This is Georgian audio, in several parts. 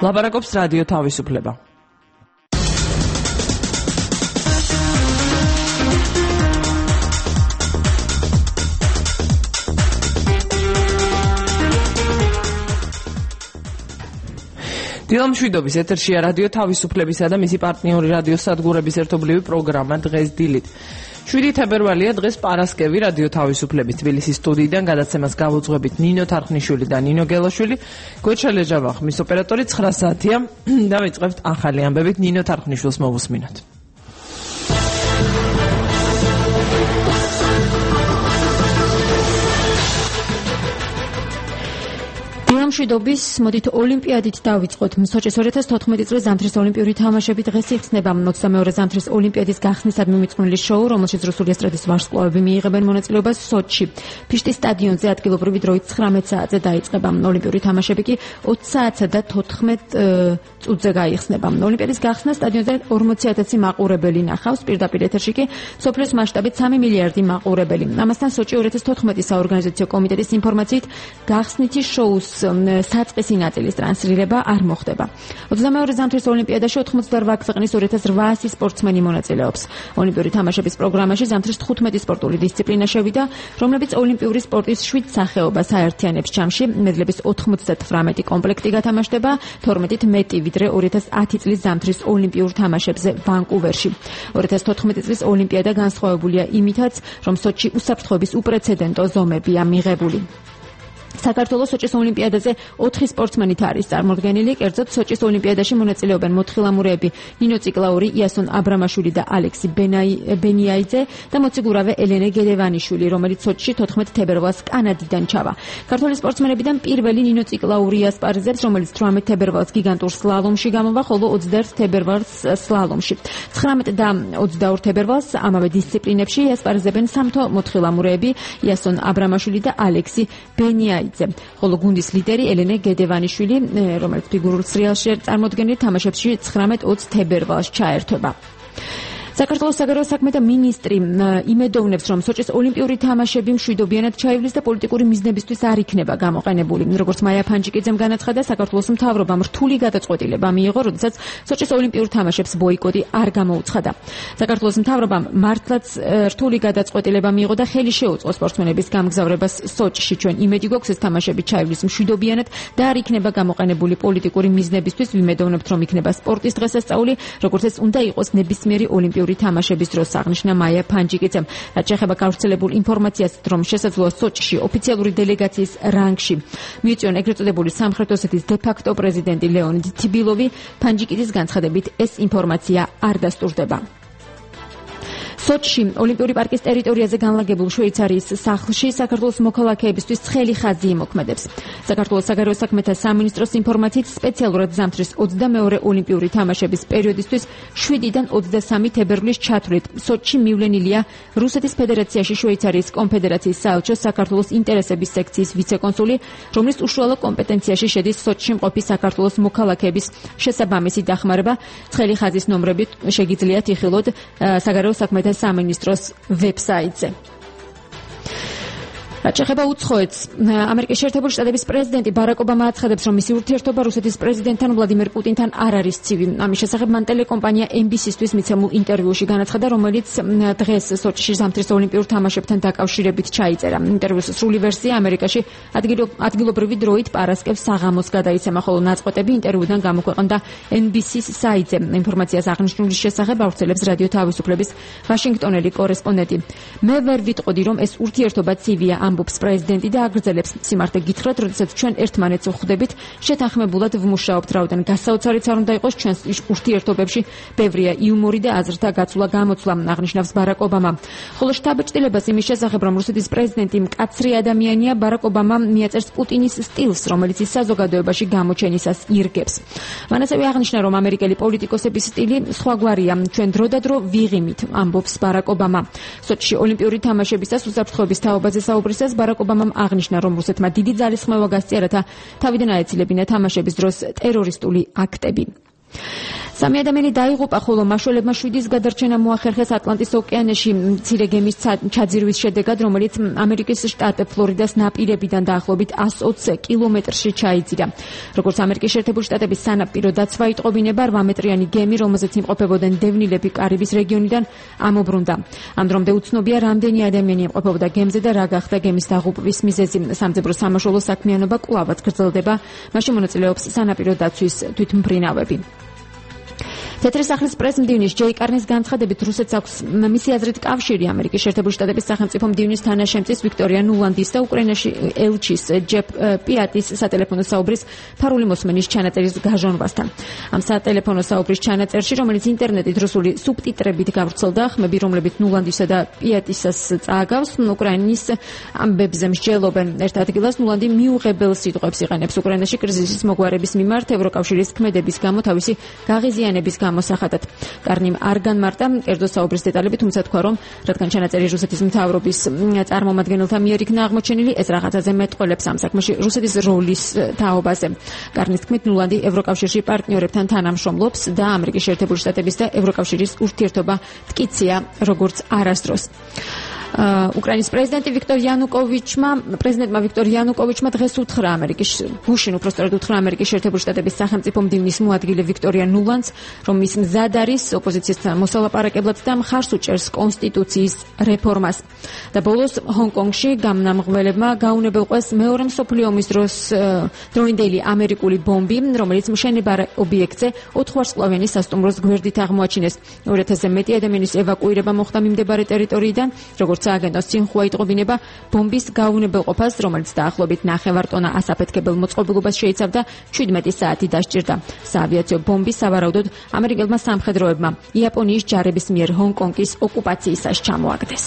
ლაპარაკობს რადიო თავისუფლება. დილამშვიდობის ეთერშია რადიო თავისუფლებისა და მისი პარტნიორი რადიო სადგურების ერთობლივი პროგრამა დღეს დილით. 7 თებერვალია დღეს პარასკევი რადიო თავისუფლების თბილისის სტუდიიდან გადაცემას გავუძღვებით ნინო თარხნიშვილი და ნინო გელაშვილი. გვერდშალ ეჯავახ მის ოპერატორი 9 საათია და ვიწყებთ ახალი ამბებით. ნინო თარხნიშვილს მოვუსმინოთ. დილამშვიდობის, მოდით ოლიმპიადით დავიწყოთ. სოჭის 2014 წლის ზამთრის ოლიმპიური თამაშები დღეს იხსნება. 22 ზამთრის ოლიმპიადის გახსნისადმი მიძღვნილი შოუ, რომელშიც რუსული ესტრადის ვარსკვლავები მიიღებენ მონაწილეობას სოჩში. ფიშტის სტადიონზე ადგილობრივი დროით 19 საათზე დაიწყება. ოლიმპიური თამაშები კი 20 საათსა და 14 წუთზე გაიხსნება. ოლიმპიადის გახსნა სტადიონზე 40,000 მაყურებელი ნახავს. პირდაპირ ეთერში კი მსოფლიოს მასშტაბით 3 მილიარდი მაყურებელი. ამასთან სოჭი 2014 საორგანიზაციო კომიტეტის ინფორმაციით გახსნითი შოუს საწყისი ნაწილის ტრანსლირება არ მოხდება. 22 ზამთრის ოლიმპიადაში 88 ქვეყნის 2800 სპორტსმენი მონაწილეობს. ოლიმპიური თამაშების პროგრამაში ზამთრის 15 სპორტული დისციპლინა შევიდა, რომლებიც ოლიმპიური სპორტის 7 სახეობას აერთიანებს ჯამში. მედლების 98 კომპლექტი გათამაშდება, 12-ით მეტი ვიდრე 2010 წლის ზამთრის ოლიმპიურ თამაშებზე ვანკუვერში. 2014 წლის ოლიმპიადა განსხვავებულია იმითაც, რომ სოჩში უსაფრთხოების უპრეცედენტო ზომებია მიღებული. საქართველოს სოჭის ოლიმპიადაზე 4 სპორტსმენით არის წარმოდგენილი. კერძოდ სოჭის ოლიმპიადაში მონაწილეობენ მოთხილამურეები ნინო ციკლაური, იასონ აბრამაშვილი და ალექსი ბენიაიძე და მოციგურავე ელენე გედევანიშვილი, რომელიც სოჭში 14 თებერვალს კანადიდან ჩავა. ქართველი სპორტსმენებიდან პირველი ნინო ციკლაური ასპარეზებს, რომელიც 18 თებერვალს გიგანტურ სლალომში გამოვა, ხოლო 21 თებერვალს სლალომში. 19 და 22 თებერვალს ამავე დისციპლინებში ასპარეზებენ სამთო მოთხილამურეები იასონ აბრამაშვილი და ალექსი ბენიაიძე. ხოლო გუნდის ლიდერი ელენე გედევანიშვილი, რომელიც ფიგურულ სრიალში წარმოდგენილი თამაშებში 19-20 თებერვალს ჩაერთვება. საქართველოს საგარეო საქმეთა მინისტრი იმედოვნებს, რომ სოჭის ოლიმპიური თამაშები მშვიდობიანად ჩაივლის და პოლიტიკური მიზნებისთვის არ იქნება გამოყენებული. როგორც მაია ფანჯიკიძემ განაცხადა, საქართველოს მთავრობამ რთული გადაწყვეტილება მიიღო, როდესაც სოჭის ოლიმპიურ თამაშებს ბოიკოტი არ გამოუცხადა. საქართველოს მთავრობამ მართლაც რთული გადაწყვეტილება მიიღო და ხელი შეუწყო სპორტსმენების გამგზავრებას სოჭში. ჩვენ იმედი გვაქვს, ეს თამაშები ჩაივლის მშვიდობიანად და არ იქნება გამოყენებული პოლიტიკური მიზნებისთვის. ვიმედოვნებთ, რომ იქნება სპორტის დღესასწაული, როგორც ეს უნდა იყოს ნებისმიერი ოლიმპიური თამაშების დროს, აღნიშნა მაია ფანჯიკიძემ. რაც შეეხება გავრცელებულ ინფორმაციას, რომ შესაძლოა სოჭში ოფიციალური დელეგაციის რანგში მიიწვიონ ეგრეთ წოდებული სამხრეთ ოსეთის დე-ფაქტო პრეზიდენტი ლეონიდ თიბილოვი, ფანჯიკიძის განცხადებით ეს ინფორმაცია არ დასტურდება. სოჩში ოლიმპიური პარკის ტერიტორიაზე განლაგებულ შვეიცარიის სახლში საქართველოს მოქალაქეებისთვის ცხელი ხაზი იმოქმედებს. საქართველოს საგარეო საქმეთა სამინისტროს ინფორმაციით სპეციალურად ზამთრის 22 ოლიმპიური თამაშების პერიოდისთვის 7-დან 23 თებერვლის ჩათვლით სოჩში მივლენილია რუსეთის ფედერაციაში შვეიცარიის კონფედერაციის საელჩოს საქართველოს ინტერესების სექციის ვიცე-კონსული, რომლის უშუალო კომპეტენციაში შედის სოჩში მყოფი საქართველოს მოქალაქეების შესაბამისი დახმარება. ცხელი ხაზის ნომრებით შეგიძლიათ იხილოთ საგარეო საქმეთა სამინისტროს ვებსაიტზე. რაც შეეხება უცხოეთს, ამერიკის შეერთებული შტატების პრეზიდენტი ბარაკ ობამა აცხადებს, რომ მისი ურთიერთობა რუსეთის პრეზიდენტთან ვლადიმერ პუტინთან არ არის ცივი. ამის შესახებ მან ტელეკომპანია NBC-ისთვის მიცემულ ინტერვიუში განაცხადა, რომელიც დღეს სოჩში ზამთრის ოლიმპიურ თამაშებთან დაკავშირებით ჩაიწერა. ინტერვიუს სრული ვერსია ამერიკაში ადგილობრივი დროით პარასკევს საღამოს გადაიცემა, ხოლო ნაწყვეტები ინტერვიუდან გამოქვეყნდა NBC-ის საიტზე. ინფორმაციას აღნიშნულის შესახებ ავრცელებს რადიო თავისუფლების ვაშინგტონელი კორესპონდენტი. მე ვერ ვიტყოდი, რომ ეს ურთიერთობა ცივია, ამბობს პრეზიდენტი და აგრძელებს, სიმართლე გითხრათ, როდესაც ჩვენ ერთმანეთს ვხვდებით, შეთანხმებულად ვმუშაობთ, რაოდენ გასაოცარიც არ უნდა იყოს, ჩვენს ურთიერთობებში ბევრია იუმორი და აზრთა გაცვლა გამოცვლა, აღნიშნავს ბარაკ ობამა. ხოლო შთაბეჭდილებას იმის შესახებ, რომ რუსეთის პრეზიდენტი მკაცრი ადამიანია, ბარაკ ობამა მიაწერს პუტინის სტილს, რომელიც ის საზოგადოებაში გამოჩენისას ირგებს. მან ასევე აღნიშნა, რომ ამერიკელი პოლიტიკოსების სტილი სხვაგვარია, ჩვენ დრო და დრო ვიღიმით, ამბობს ბარაკ ობამა. სოჩში ოლიმპიური თამაშებისას უსაფრთხოების თაობაზე საუბრისას ბარაკ ობამამ აღნიშნა, რომ რუსეთმა დიდი ძალისხმევა გასწია, რათა თავიდან აეცილებინა თამაშების დროს ტერორისტული აქტები. Სამი ადამიანი დაიღუპა, ხოლო მაშველებმა 7-ის გადარჩენა მოახერხეს ატლანტის ოკეანეში მცირე გემის ჩაძირვის შედეგად, რომელიც ამერიკის შტატ ფლორიდას ნაპირებიდან დაახლოებით 120 კილომეტრში ჩაიძირა. როგორც ამერიკის შეერთებული შტატების სანაპირო დაცვა იტყობინება, 8 მეტრიანი გემი, რომელზეც იმყოფებოდნენ დევნილები კარიბის რეგიონიდან, ამობრუნდა. ამ დრომდე უცნობია, რამდენი ადამიანი იმყოფებოდა გემზე და რა გახდა გემის დაღუპვის მიზეზი. სამძებრო სამაშველო საქმიანობა კვლავაც გრძელდება. მასში მონაწილეობს სანაპირო დაცვის თვითმფრინავები. თეთრი სახლის პრეს-მდივნის ჯეი კარნის განცხადებით, რუსეთს აქვს მისი აზრით კავშირი ამერიკის შეერთებული შტატების სახელმწიფო მდივნის თანაშემწის ვიქტორია ნულანდის და უკრაინაში ელჩის ჯეფ პიატის სატელეფონო საუბრის ფარული მოსმენის ჩანაწერის გაჟონვასთან. ამ სატელეფონო საუბრის ჩანაწერში, რომელიც ინტერნეტით რუსული სუბტიტრებით გავრცელდა, ხმები, რომლებიც ნულანდისა და პიატისას წააგავს, უკრაინის ამბებზე მსჯელობენ. ერთ ადგილას ნულანდი მიუღებელ სიტყვებს იყენებს უკრაინაში კრიზისის მოგვარების მიმართ ევროკავშირის ქმედების გამო თავისი გაღიზიანების მოსახატად. კარნიმ არ განმარტა კერძო საუბრის დეტალები, თუმცა თქვა, რომ რადგან ჩანაწერი რუსეთის მთავრობის წარმომადგენელთა მიერ იქნა აღმოჩენილი, ეს რაღაცაზე მეტყველებს ამ საქმეში რუსეთის როლის თაობაზე. კარნის თქმით, ნულანდი ევროკავშირში პარტნიორებთან თანამშრომლობს და ამერიკის შეერთებული შტატების და ევროკავშირის ურთიერთობა მტკიცეა როგორც არასდროს. უკრაინის პრეზიდენტმა ვიქტორ იანუკოვიჩმა დღეს უთხრა ამერიკის გუშინ უпростоრად უთხრა ამერიკის შეერთებული შტატების სახელმწიფო მდივნის მოადგილე ვიქტორია ნულანდს, რომ ის მზად არის ოპოზიციასთან მოსალაპარაკებლად და მხარს უჭერს კონსტიტუციის რეფორმას. და ბოლოს ჰონკონგში გამნამღველებმა გაუნებელყვეს მეორე მსოფლიო ომის დროს დროინდელი ამერიკული ბომბი, რომელიც მშენებარე ობიექტზე 4 ვარსკვლავიანი სასტუმროს გვერდით აღმოაჩინეს. 2000-ზე მეტი ადამიანის ევაკუირება მოხდა მიმდებარე ტერიტორიიდან, როგორც სააგენტოს წინხვა იტყობინება, ბომბის გაუნებელყოფას, რომელიც დაახლოებით 9 ტონა ასაფეთქებელ მოწყობილობას შეიცავდა, 17 საათი დასჭირდა. საავიაციო ბომბი სავარაუდოდ ამერიკელმა სამხედროებმა იაპონიის ჯარების მიერ ჰონკონგის ოკუპაციისას ჩამოაგდეს.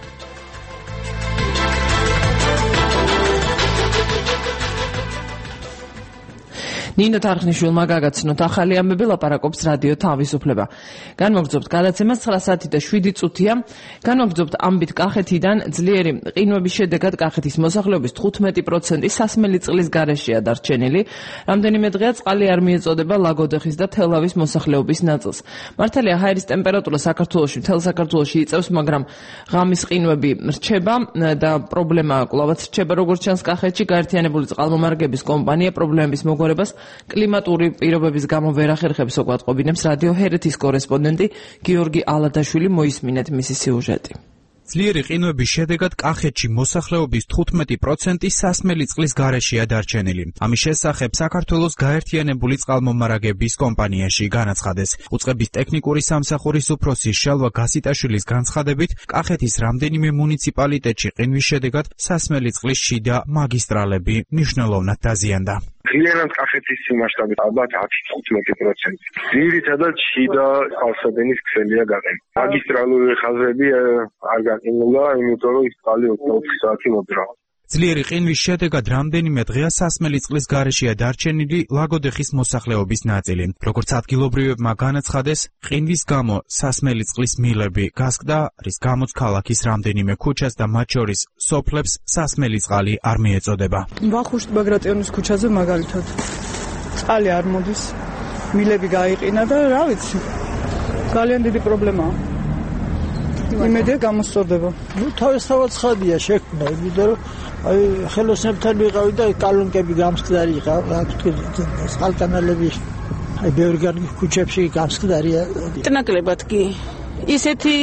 ნინო თარხნიშვილმა გაგაცნოთ ახალი ამბები, ლაპარაკობს რადიო თავისუფლება. განმოგრძობთ გადაცემას 9 საათი და 7 წუთია. განმოგრძობთ ამბით კახეთიდან, ძლიერი ყინვების შედეგად კახეთის მოსახლეობის 15% სასმელი წყლის გარეშეა დარჩენილი. რამდენიმე დღეა წყალი არ მიეწოდება ლაგოდეხის და თელავის მოსახლეობის ნაწილს. მართალია ჰაერის ტემპერატურა საქართველოში, მთელ საქართველოში იწევს, მაგრამ ღამის ყინვები რჩება და პრობლემა კვლავაც რჩება, როგორც ჩანს კახეთში. გაერთიანებული წყალმომარაგების კომპანია პრობლემების მოგვარებას კლიმატური პირობების გამო ვერ ახერხებს, უყვატყობინებს რადიო ჰერეთის კორესპონდენტი გიორგი ალადაშვილი. მოისმინეთ მისი სიუჟეტი. ძლიერი ყინვების შედეგად კახეთში მოსახლეობის 15% სასმელი წყლის გარეშეა დარჩენილი. ამის შესახებ საქართველოს გაერთიანებული წყალმომარაგების კომპანიაში განაცხადეს. უწყების ტექნიკური სამსახურის უფროსი შალვა გასიტაშვილის განცხადებით, კახეთის რამდენიმე მუნიციპალიტეტში ყინვის შედეგად სასმელი წყლის შიდა მაგისტრალები მნიშვნელოვნად დაზიანდა. Klient კახეთის მასშტაბით ალბათ 10-15%. ძირითადად შიდა წყალსადენის ქსელია გაყენებული. მაგისტრალური ხაზები არ გაყინულა, იმიტომ რომ ის წყალი 24 საათი მოძრაობს. ძლიერი ყინვის შედეგად რამდენიმე დღეა სასმელი წყლის გარეშეა დარჩენილი ლაგოდეხის მოსახლეობის ნაწილი. როგორც ადგილობრივებმა განაცხადეს, ყინვის გამო სასმელი წყლის მილები გასკდა, რის გამოც ქალაქის რამდენიმე ქუჩას და მათ შორის სოფლებს სასმელი წყალი არ მიეწოდება. ვახუშტ ბაგრატიონის ქუჩაზე მაგალითად წყალი არ მოდის, მილები გაიყინა და რა ვიცი, ძალიან დიდი პრობლემაა. იმედია გამოსწორდება. თავისთავად ცხადია შექმნა, იმიტომ რომ აი ხელოსნებთან ვიყავი და კალონკები გამსხდარი იყავ, რა თქვი, წყალკანალები აი ბევრი ქუჩებში გამსხდარია. ნაკლებად კი ისეთი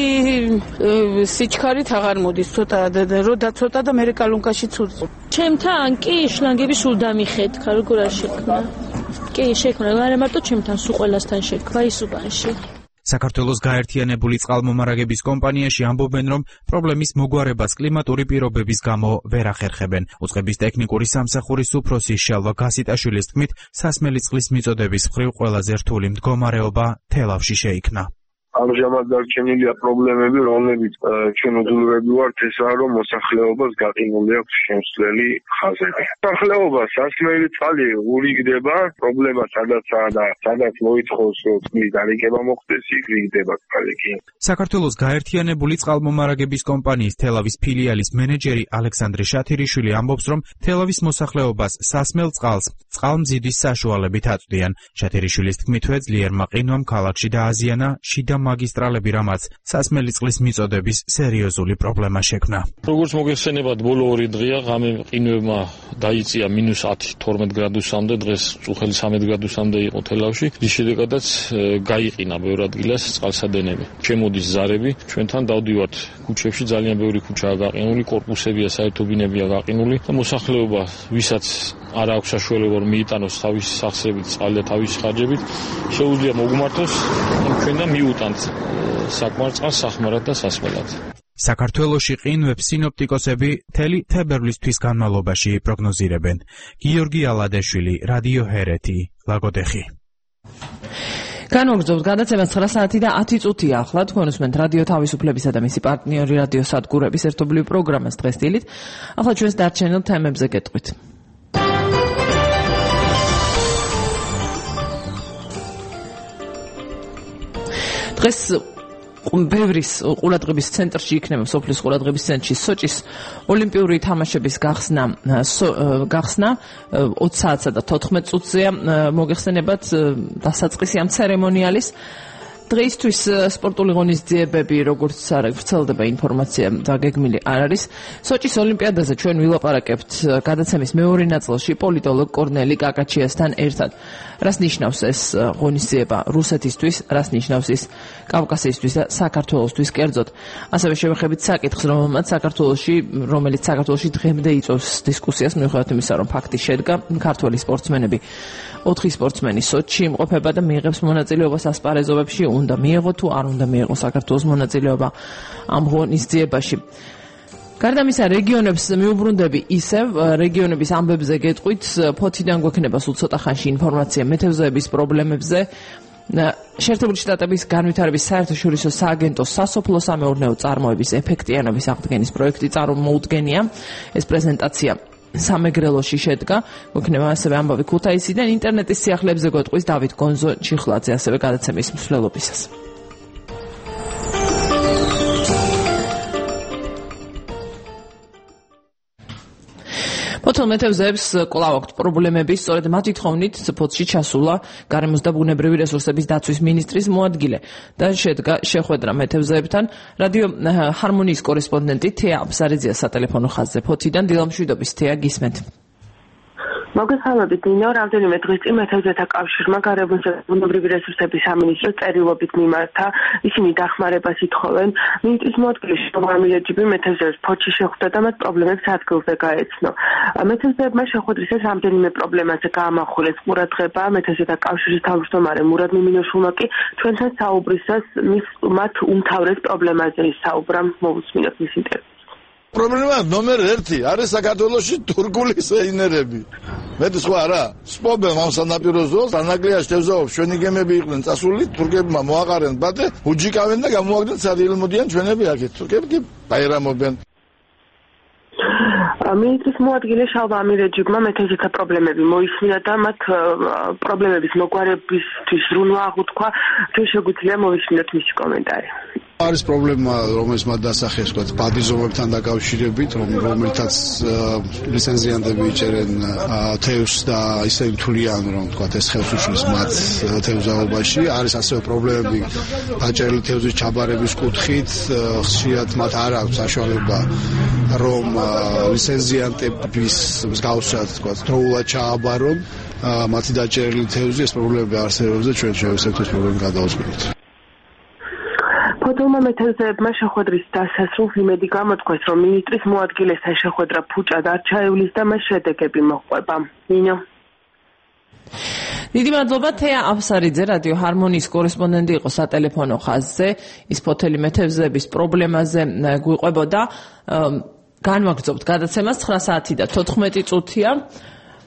სიჩქარით აღარ მოდის, ცოტა რო დაცოტა და მე კალონკაში ცუდ. ჩემთან კი შლანგები სულ დამიხეთქა, როგორ არ შექმნა. კი შექმნა, არა მარტო ჩემთან, სულ ყველასთან შექმნა ის უბანში. საქართველოს გაერთიანებული წყალმომარაგების კომპანიაში ამბობენ, რომ პრობლემის მოგვარებას კლიმატური პირობების გამო ვერ ახერხებენ. უწყების ტექნიკური სამსახურის უფროსი შალვა გასიტაშვილის თქმით, სასმელი წყლის მიწოდების მხრივ ყველაზე რთული მდგომარეობა თელავში შეიქმნა. ამჟამად დარჩენილია პრობლემები, რომლებიც ჩვენ უძლურები ვართ, ესაა რომ მოსახლეობას გაყინული აქვს შემცვლელი ხაზები. მოსახლეობა სასმელი წყალი ურიგდება, პრობლემა სადაცაა და სადაც მოითხოვს რომ წყლის დარიგება მოხდეს, იქ რიგდება წყალი კი. საქართველოს გაერთიანებული წყალმომარაგების კომპანიის თელავის ფილიალის მენეჯერი ალექსანდრე შათირიშვილი ამბობს, რომ თელავის მოსახლეობას სასმელ წყალს წყალმზიდის საშუალებით აწვდიან. შათირიშვილის თქმითვე ძლიერმა ყინვამ ქალაქში დააზიანა შიდა მაგისტრალები, რამაც სასმელი წყლის მიწოდების სერიოზული პრობლემა შექმნა. როგორც მოგეხსენებათ, ბოლო 2 დღეა ღამე ყინვებმა დაიწია -10-12 გრადუსამდე, დღეს წუხელი 13 გრადუსამდე იყო თელავში. რის შედეგადაც გაიყინა ბევრ ადგილას წყალსადენები. შემოდის ზარები, ჩვენთან დავდივართ ქუჩებში, ძალიან ბევრი ქუჩაა გაყინული, კორპუსებია, საერთობინებია გაყინული და მოსახლეობა, ვისაც არ აქვს საშუალება რომ მიიტანოს თავისი სახსრებით წყალი და თავისი ხარჯებით, შეუძლია მოგმართოს ჩვენ და მიუტანთ საკმარ წყალს სახმარად და სასმელად. საქართველოში ყინვებს სინოპტიკოსები მთელი თებერვლისთვის განმავლობაში პროგნოზირებენ. გიორგი ალადეშვილი, რადიო ჰერეთი, ლაგოდეხი. განვაგრძობთ გადაცემას 9 საათი და 10 წუთია ახლა. თქვენ უსმენთ რადიო თავისუფლებისა და მისი პარტნიორი რადიო სადგურების ერთობლივ პროგრამას დღეს დილით. ახლა ჩვენს დარჩენილ თემებზე გეტყვით. დღეს ბევრის ყურადღების ცენტრში იქნება სოფლის ყურადღების ცენტრში სოჭის ოლიმპიური თამაშების გახსნა 20 საათსა და 14 წუთზეა მოგეხსენებათ დასაწყისი ამ ცერემონიალის. დღეისთვის სპორტული ღონისძიებები, როგორც ვრცელდება ინფორმაცია დაგეგმილი არ არის. სოჭის ოლიმპიადაზე ჩვენ ვილაპარაკებთ გადაცემის მეორე ნაწილში პოლიტოლოგ კორნელი კაკაჩიასთან ერთად. რას ნიშნავს ეს ღონისძიება რუსეთისთვის, რას ნიშნავს ის კავკასიისთვის და საქართველოსთვის კერძოდ. ასევე შევეხებით საკითხს, რომელიც საქართველოში დღემდე იწვევს დისკუსიას, მიუხედავად იმისა, რომ ფაქტი შედგა, ქართველი სპორტსმენები 4 სპორტსმენი სოჭში იმყოფება და მიიღებს მონაწილეობას ასპარეზობებში, უნდა მიიღო თუ არ უნდა მიიღო საქართველოს მონაწილეობა ამ ღონისძიებაში. გარდა ამისა, რეგიონებს მიუბრუნდები ისევ, რეგიონების ამბებზე გეტყვით, ფოთიდან გვექნება სულ ცოტა ხანში ინფორმაცია მეთევზეების პრობლემებზე. შეერთებული შტატების განვითარების საერთაშორისო სააგენტოს სასოფლო-სამეურნეო წარმოების ეფექტიანობის აღდგენის პროექტი წარმოუდგენია. ეს პრეზენტაცია სამეგრელოში შედგა, გვექნება ასევე ამბავი ქუთაისიდან, ინტერნეტის სიახლეებზე გვეტყვის დავით გონზო ჩიხლაძე, ასევე გადაცემის მსვლელობისას. ფოთელ მეთევზეებს კვლავ აქვთ პრობლემები, სწორედ მათი თხოვნით ფოთში ჩასულა გარემოს და ბუნებრივი რესურსების დაცვის მინისტრის მოადგილე და შედგა შეხვედრა მეთევზეებთან. რადიო ჰარმონიის კორესპონდენტი თეა აბსარიძეა სატელეფონო ხაზზე ფოთიდან. დილამშვიდობის თეა, გისმენთ. მოგესალმებით ნინო, რამდენიმე დღის წინ მეთევზეთა კავშირმა გარემოს და ბუნებრივი რესურსების სამინისტროს წერილობით მიმართა. ისინი დახმარებას ითხოვენ. მინისტრის მოადგილეში პროგრამირებები მეთევზეებს ფოთში შეხვდა და მათ პრობლემებს ადგილზე გაეცნო. მეთევზეებმა შეხვედრისას რამდენიმე პრობლემაზე გაამახვილეს ყურადღება. მეთევზეთა კავშირის თავმჯდომარე მურად მიმინოშულმა კი ჩვენთან საუბრისას მათ უმთავრეს პრობლემაზე ისაუბრა. მოვუსმინოთ მის ინტერვიუს. პრობლემა ნომერ 1 არის საქართველოში თურქული სეინერები. მეტი სხვა არა. სპობენ ამ სანაპირო ზოლს, ანაკლიაში თევზაობს, ჩვენი გემები იყვნენ წასული, თურქებმა მოაყარენ ბატე, უჯიკავენ და გამოაგდნენ სადიელმოდიან ჩვენები აქეთ. თურქები კი ბაირამობენ. მინისტრის მოადგილე შალვა ამირეჯიბმა მეთევზეთა პრობლემები მოისმინა და მათ პრობლემების მოგვარებისთვის ზრუნვა აღუთქვა. თუ შეგვიძლია მოვისმინოთ მისი კომენტარი. არის პრობლემა, რომელიც მათ დასახეს, თქვა, ბადიზობებთან დაკავშირებით, რომელთაც ლიცენზიანტები იჭერენ თევზს და ისე თვლიან, რომ თქვა, ეს ხელს უშლის მათ თევზაობაში. არის ასევე პრობლემები დაჭერილი თევზის ჩაბარების კუთხით, ხშირად მათ არ აქვს საშუალება, რომ ლიცენზიანტების მსგავსად, თქვა, დროულად ჩააბარონ მათი დაჭერილი თევზი. ეს პრობლემები არსებობს და ჩვენ შევეცდებით ეს პრობლემა გადაუზღუდოთ. ფოთელმა მეთევზეებმა შეხვედრის დასასრულს იმედი გამოთქვეს, რომ მინისტრის მოადგილესთან შეხვედრა ფუჭად არ ჩაივლის და მას შედეგები მოჰყვება. ნინო. დიდი მადლობა. თეა აბსარიძე რადიო ჰარმონიის კორესპონდენტი იყო სატელეფონო ხაზზე. ის ფოთელი მეთევზეების პრობლემაზე გვიყვებოდა. განვაგრძობთ გადაცემას 9 საათი და 14 წუთია.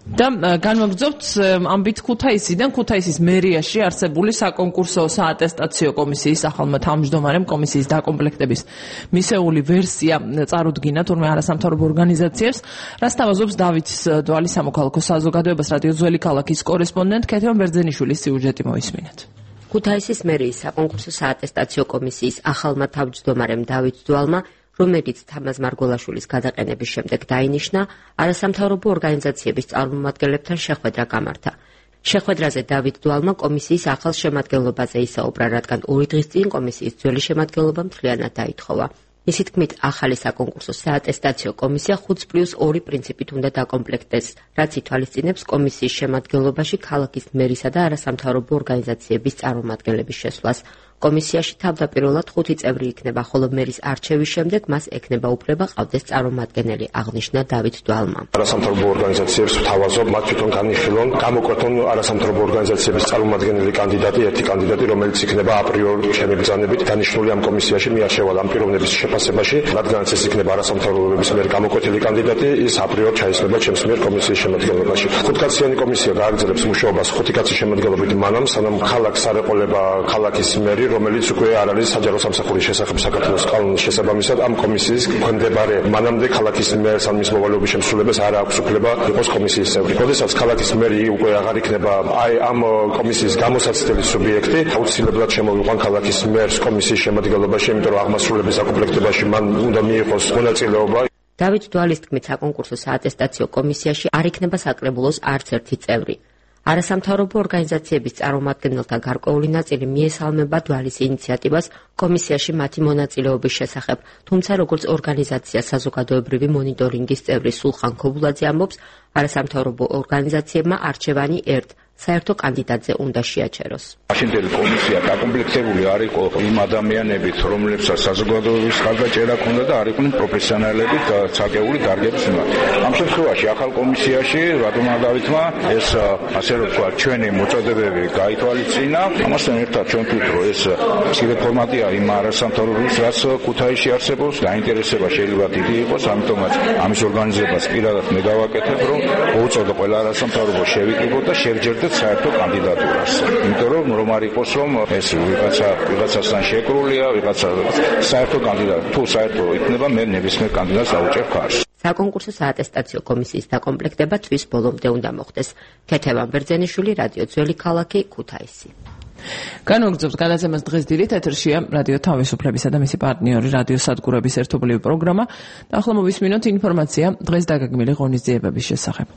და განვაგრძობთ ამბით ქუთაისიდან ქუთაისის მერიაში არსებული საკონკურსო საატესტაციო კომისიის ახალმა თავმჯდომარემ კომისიის დაკომპლექტების მისეული ვერსია წარუდგინა თურმე არასამთავრობო ორგანიზაციებს, რაც თავაზობს დავით დვალი სამოქალაქო საზოგადოებას რადიო ძველი ქალაქის კორესპონდენტ ქეთევან ბერძენიშვილის სიუჟეტი მოისმინეთ. ქუთაისის მერიის საკონკურსო საატესტაციო კომისიის ახალმა თავმჯდომარემ დავით დვალმა, რომელიც თამაზ მარგოლაშვილის გადაყენების შემდეგ დაინიშნა, არასამთავრობო ორგანიზაციების წარმომადგენლებთან შეხვედრა გამართა. შეხვედრაზე დავით დვალმა კომისიის ახალ შემადგენლობაზე ისაუბრა, რადგან 2 დღის წინ კომისიის ძველი შემადგენლობა მთლიანად დაითხოვა. მისი თქმით, ახალი საკონკურსო საატესტაციო კომისია 5+2 პრინციპით უნდა დაკომპლექტდეს, რაც ითვალისწინებს კომისიის შემადგენლობაში ქალაქის მერისა და არასამთავრობო ორგანიზაციების წარმომადგენლების შესვლას. კომისიაში თავდაპირველად 5 წევრი იქნება, ხოლო მერის არჩევის შემდეგ მას ექნება უფლება ყავდეს წარმომადგენელი, აღნიშნა დავით დვალმა. არასამთავრობო ორგანიზაციებს ვთავაზობ, მათ თვითონ განიხილონ, გამოკვეთონ არასამთავრობო ორგანიზაციების წარმომადგენელი კანდიდატი, ერთი კანდიდატი, რომელიც იქნება აპრიორ ჩემი ბრძანებით დანიშნული ამ კომისიაში მიარჩევალ ამ პიროვნების შეფასებაში, რადგანაც ეს იქნება არასამთავრობოების მიერ გამოკვეთილი კანდიდატი, ის აპრიორ ჩაისნება ჩემს მიერ კომისიის შემადგენლობაში. 5-კაციანი კომისია გააგრძელებს მუშაობას 5 კაცის შემადგენლობით მანამ, სანამ ქალაქს არ ეყოლება ქალაქის მერი, რომელიც უკვე არ არის საჯარო სამსახურის შესახებ საქართველოს კანონის შესაბამისად ამ კომისიის გვხვდებარე მანამდე ქალაქის მერს ან მის მოვალეობის შემსრულებას არ აქვს უფლება იყოს კომისიის წევრი. როდესაც ქალაქის მერი უკვე აღარ იქნება ამ კომისიის გამოსაცდელი სუბიექტი, აუცილებლად შემოვიყვან ქალაქის მერს კომისიის შემადგენლობაში, იმიტომ რომ აღმასრულების დაკომპლექტებაში მან უნდა მიიღოს მონაწილეობა. დავით დვალის თქმით, საკონკურსო საატესტაციო კომისიაში არ იქნება საკრებულოს არც ერთი წევრი. არასამთავრობო ორგანიზაციების წარმომადგენელთა გარკვეული ნაწილი მიესალმება დვალის ინიციატივას კომისიაში მათი მონაწილეობის შესახებ, თუმცა როგორც ორგანიზაცია საზოგადოებრივი მონიტორინგის წევრი სულხან ქობულაძე ამბობს, არასამთავრობო ორგანიზაციებმა არჩევანი ერთ საერთო კანდიდატზე უნდა შეაჩეროს. მაშინდელი კომისია დაკომპლექტებული არ იყო იმ ადამიანებით, რომლებსაც საზოგადოების ხარდაჭერა ჰქონდა და არ იყვნენ პროფესიონალები და ცალკეული დარგების მიმართ. ამ შემთხვევაში ახალ კომისიაში რატომ დავითმა ეს ასე რომ თქვა ჩვენი მოწოდებები გაითვალისწინა. ამასთან ერთად ჩვენ ვთქვით, რომ ეს მცირე ფორმატია იმ არასამთავრობოების, რაც ქუთაისში არსებობს, დაინტერესება შეიძლება დიდი იყოს, ამიტომაც ამის ორგანიზებას პირადად მე გავაკეთებ, რომ მოუწოდო ყველა არასამთავრობო შევიკრიბოთ და შევჯერდეთ საერთო კანდიდატურას. იმიტომ რომ არ იყოს რომ ეს ვიღაცასთან შეკრულია, ვიღაცა საერთო კანდიდატი თუ საერთო იქნება, მე ნებისმიერ კანდიდატს დავუჭერ ხარს. საკონკურსო საატესტაციო კომისიის დაკომპლექტება თვის ბოლომდე უნდა მოხდეს. ქეთევან ბერძენიშვილი, რადიო ძველი ქალაქი, ქუთაისი. განვაგრძობთ გადაცემას დღეს დილით, ეთერშია რადიო თავისუფლებისა და მისი პარტნიორი რადიო სადგურების ერთობლივი პროგრამა. და ახლა მოვისმინოთ ინფორმაცია დღეს დაგეგმილი ღონისძიებების შესახებ.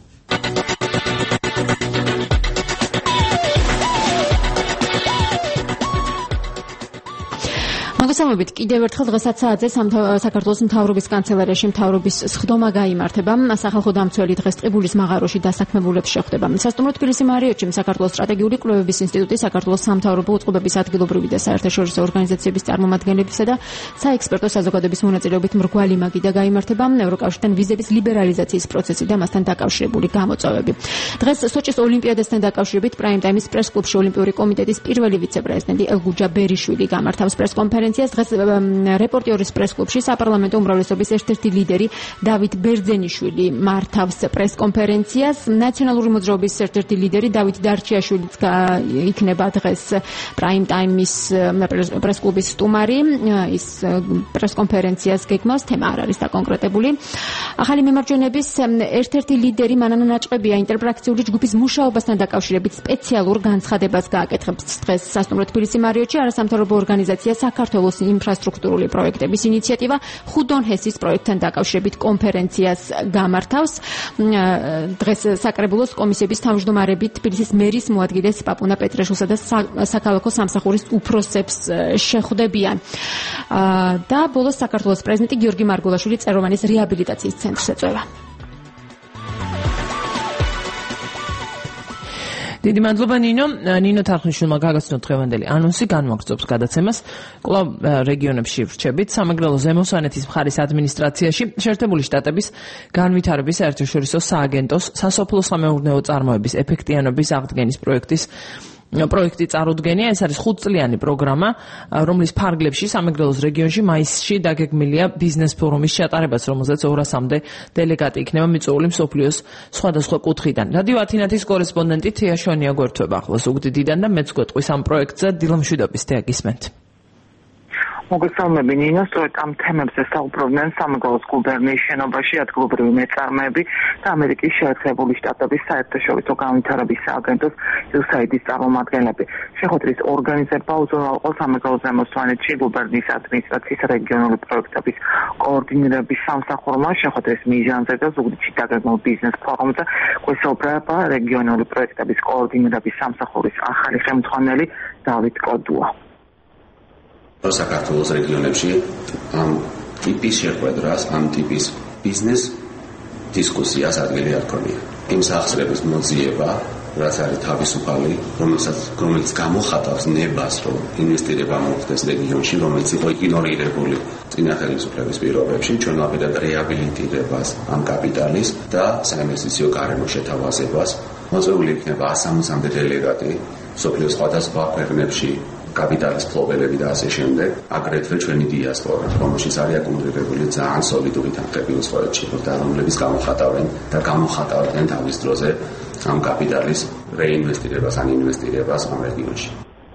მოგესალმებით, კიდევ ერთხელ დღესაც საათზე საქართველოს მთავრობის კანცელარიაში მთავრობის სხდომა გაიმართება. სახალხო დამცველი დღეს ტყიბულის მაღაროში დასაქმებულებს შეხვდება. სასტუმრო თბილისი მარიოტში საქართველოს სტრატეგიული კვლევების ინსტიტუტი, საქართველოს სამთავრობო უწყობების ადგილობრივი და საერთაშორისო ორგანიზაციების წარმომადგენლებისა და საექსპერტო საზოგადოების მონაწილეობით მრგვალი მაგიდა გაიმართება. ევროკავშირთან ვიზების ლიბერალიზაციის პროცესი და მასთან დაკავშირებული გამოწვევები. დღეს სოჭის ოლიმპიადასთან დაკავშირებით პრაიმ ტაიმის პრესკლუბში ოლიმპიური კომიტეტის პირველი ვიცე-პრეზიდენტი ელგუჯა ბერიშვილი გამართავს პრესკონფერენციას. დღეს რეპორტიორის პრესკლუბში საპარლამენტო უმრავლესობის ერთ-ერთი ლიდერი დავით ბერძენიშვილი მართავს პრესკონფერენციას. ნაციონალური მოძრაობის ერთ-ერთი ლიდერი დავით დარჩიაშვილიც იქნება დღეს პრაიმ ტაიმის პრესკლუბის სტუმარი. ის პრესკონფერენციას გეგმავს, თემა არ არის დაკონკრეტებული. ახალი მემარჯვენების ერთ-ერთი ლიდერი მანანა ნაჭყებია ინტერფრაქციული ჯგუფის მუშაობასთან დაკავშირებით სპეციალურ განცხადებას გააკეთებს დღეს სასტუმრო თბილისი მარიოტში არასამთავრობო ორგანიზაცია საქართველოს ინფრასტრუქტურული პროექტების ინიციატივა ხუდონ ჰესის პროექტთან დაკავშირებით კონფერენციას გამართავს. დღეს საკრებულოს კომისიების თავმჯდომარები თბილისის მერის მოადგილეს პაპუნა პეტრეშულსა და საქალაქო სამსახურის უფროსებს შეხვდებიან. და ბოლოს საქართველოს პრეზიდენტი გიორგი მარგოლაშვილი წეროვანის რეაბილიტაციის ცენტრს ეწევა. დიდი მადლობა ნინო თარხნიშვილმა გაგაცნო დღევანდელი ანონსი, განვაგრძობს გადაცემას. კვლავ რეგიონებში ვრჩებით. სამეგრელო ზემოსვანეთის მხარის ადმინისტრაციაში შეერთებული შტატების განვითარების საერთაშორისო სააგენტოს სასოფლო-სამეურნეო წარმოების ეფექტიანობის აღდგენის პროექტის პროექტი წარუდგენია. ეს არის 5-წლიანი პროგრამა, რომლის ფარგლებში სამეგრელოს რეგიონში მაისში დაგეგმილია ბიზნეს ფორუმის ჩატარებაც, რომელზეც 200-მდე დელეგატი იქნება მიწვეული მსოფლიოს სხვადასხვა კუთხიდან. რადიო ათინათის კორესპონდენტი თია შონია გვერდება ახლოს უგდიდიდან და მეც გვეტყვის ამ პროექტზე. დილამშვიდობის თია გისმენთ. მოგესალმები ნინო, სწორედ ამ თემებზე საუბრობდნენ სამეგრელოს გუბერნიის შენობაში ადგილობრივი მეწარმეები და ამერიკის შეერთებული შტატების საერთაშორისო განვითარების სააგენტოს USAID-ის წარმომადგენლები. შეხვედრის ორგანიზება უზრუნველყო სამეგრელოს ზემოსვანეთში გუბერნიის ადმინისტრაციის რეგიონული პროექტების კოორდინირების სამსახურმა. შეხვედრის მიზანზე და ზუგდიდში დაგეგმილ ბიზნეს ფორუმზე გვესაუბრება რეგიონული პროექტების კოორდინირების სამსახურის ახალი ხელმძღვანელი დავით კოდუა. საქართველოს რეგიონებში ამ ტიპის შეხვედრას, ამ ტიპის ბიზნეს დისკუსიას ადგილი არ ქონია. იმ სახსრების მოძიება, რაც არის თავისუფალი, რომელიც გამოხატავს ნებას, რომ ინვესტირება მოხდეს რეგიონში, რომელიც იყო იგნორირებული წინა ხელისუფლების პირობებში, ჩვენ ვაპირებთ რეაბილიტირებას ამ კაპიტალის და საინვესტიციო გარემო შეთავაზებას. მოწვეული იქნება 160-მდე დელეგატი მსოფლიოს სხვადასხვა ქვეყნებში. კაპიტალის ფლობელები და ასე შემდეგ, აგრეთვე ჩვენი დიასპორა, რომელშიც არის აკუმულირებული ძალიან სოლიდური თანხები უცხოეთში, და რომლებიც გამოხატავენ თავის დროზე ამ კაპიტალის რეინვესტირებას, ან ინვესტირებას ამ რეგიონში.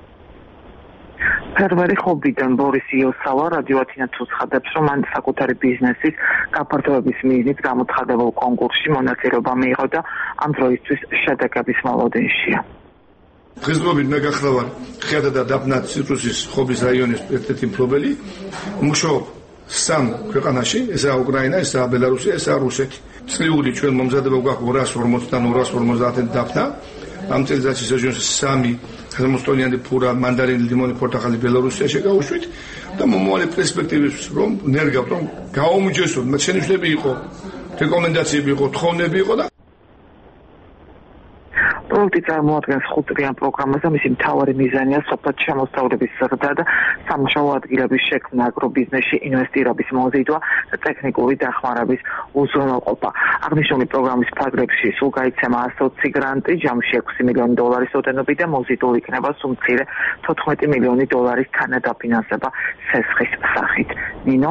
ფერმერი ხობიდან ბორის იოსავა რადიო ათინათს უცხადებს, რომ მან საკუთარი ბიზნესის გაფართოების მიზნით გამოცხადებულ კონკურსში მონაწილეობა მიიღო და ამ დროისთვის შედეგების მოლოდინშია. დღესდღეობით მე გახლავარ ხიადა და დაფნა ციტრუსის ხობის რაიონის ერთ-ერთი მფლობელი. მუშაობ 3 ქვეყანაში, ესაა უკრაინა, ესაა ბელარუსია, ესაა რუსეთი. წლიური ჩვენ მომზადება გვაქვს 240-დან 250 დაფნა. ამ წელიწადში სეზონში 3 ხელმოსტოლიანი ფურა, მანდარინი, ლიმონი, პორტოხალი ბელარუსიაში გავუშვით და მომავალი პერსპექტივებს რომ ნერგავთ, რომ გაუმჯესოთ, მათ შენიშვნები იყო, რეკომენდაციები იყო, თხოვნები იყო და პროექტი წარმოადგენს 5-წლიან პროგრამას და მისი მთავარი მიზანია სოფლად შემოსავლების ზრდა და სამუშაო ადგილების შექმნა, აგრობიზნესში ინვესტირების მოზიდვა და ტექნიკური დახმარების უზრუნველყოფა. აღნიშნული პროგრამის ფარგლებში სულ გაიცემა 120 გრანტი, ჯამში $6 მილიონი ოდენობით და მოზიდული იქნება სულ მცირე $14 მილიონი თანადაფინანსება სესხის სახით. ნინო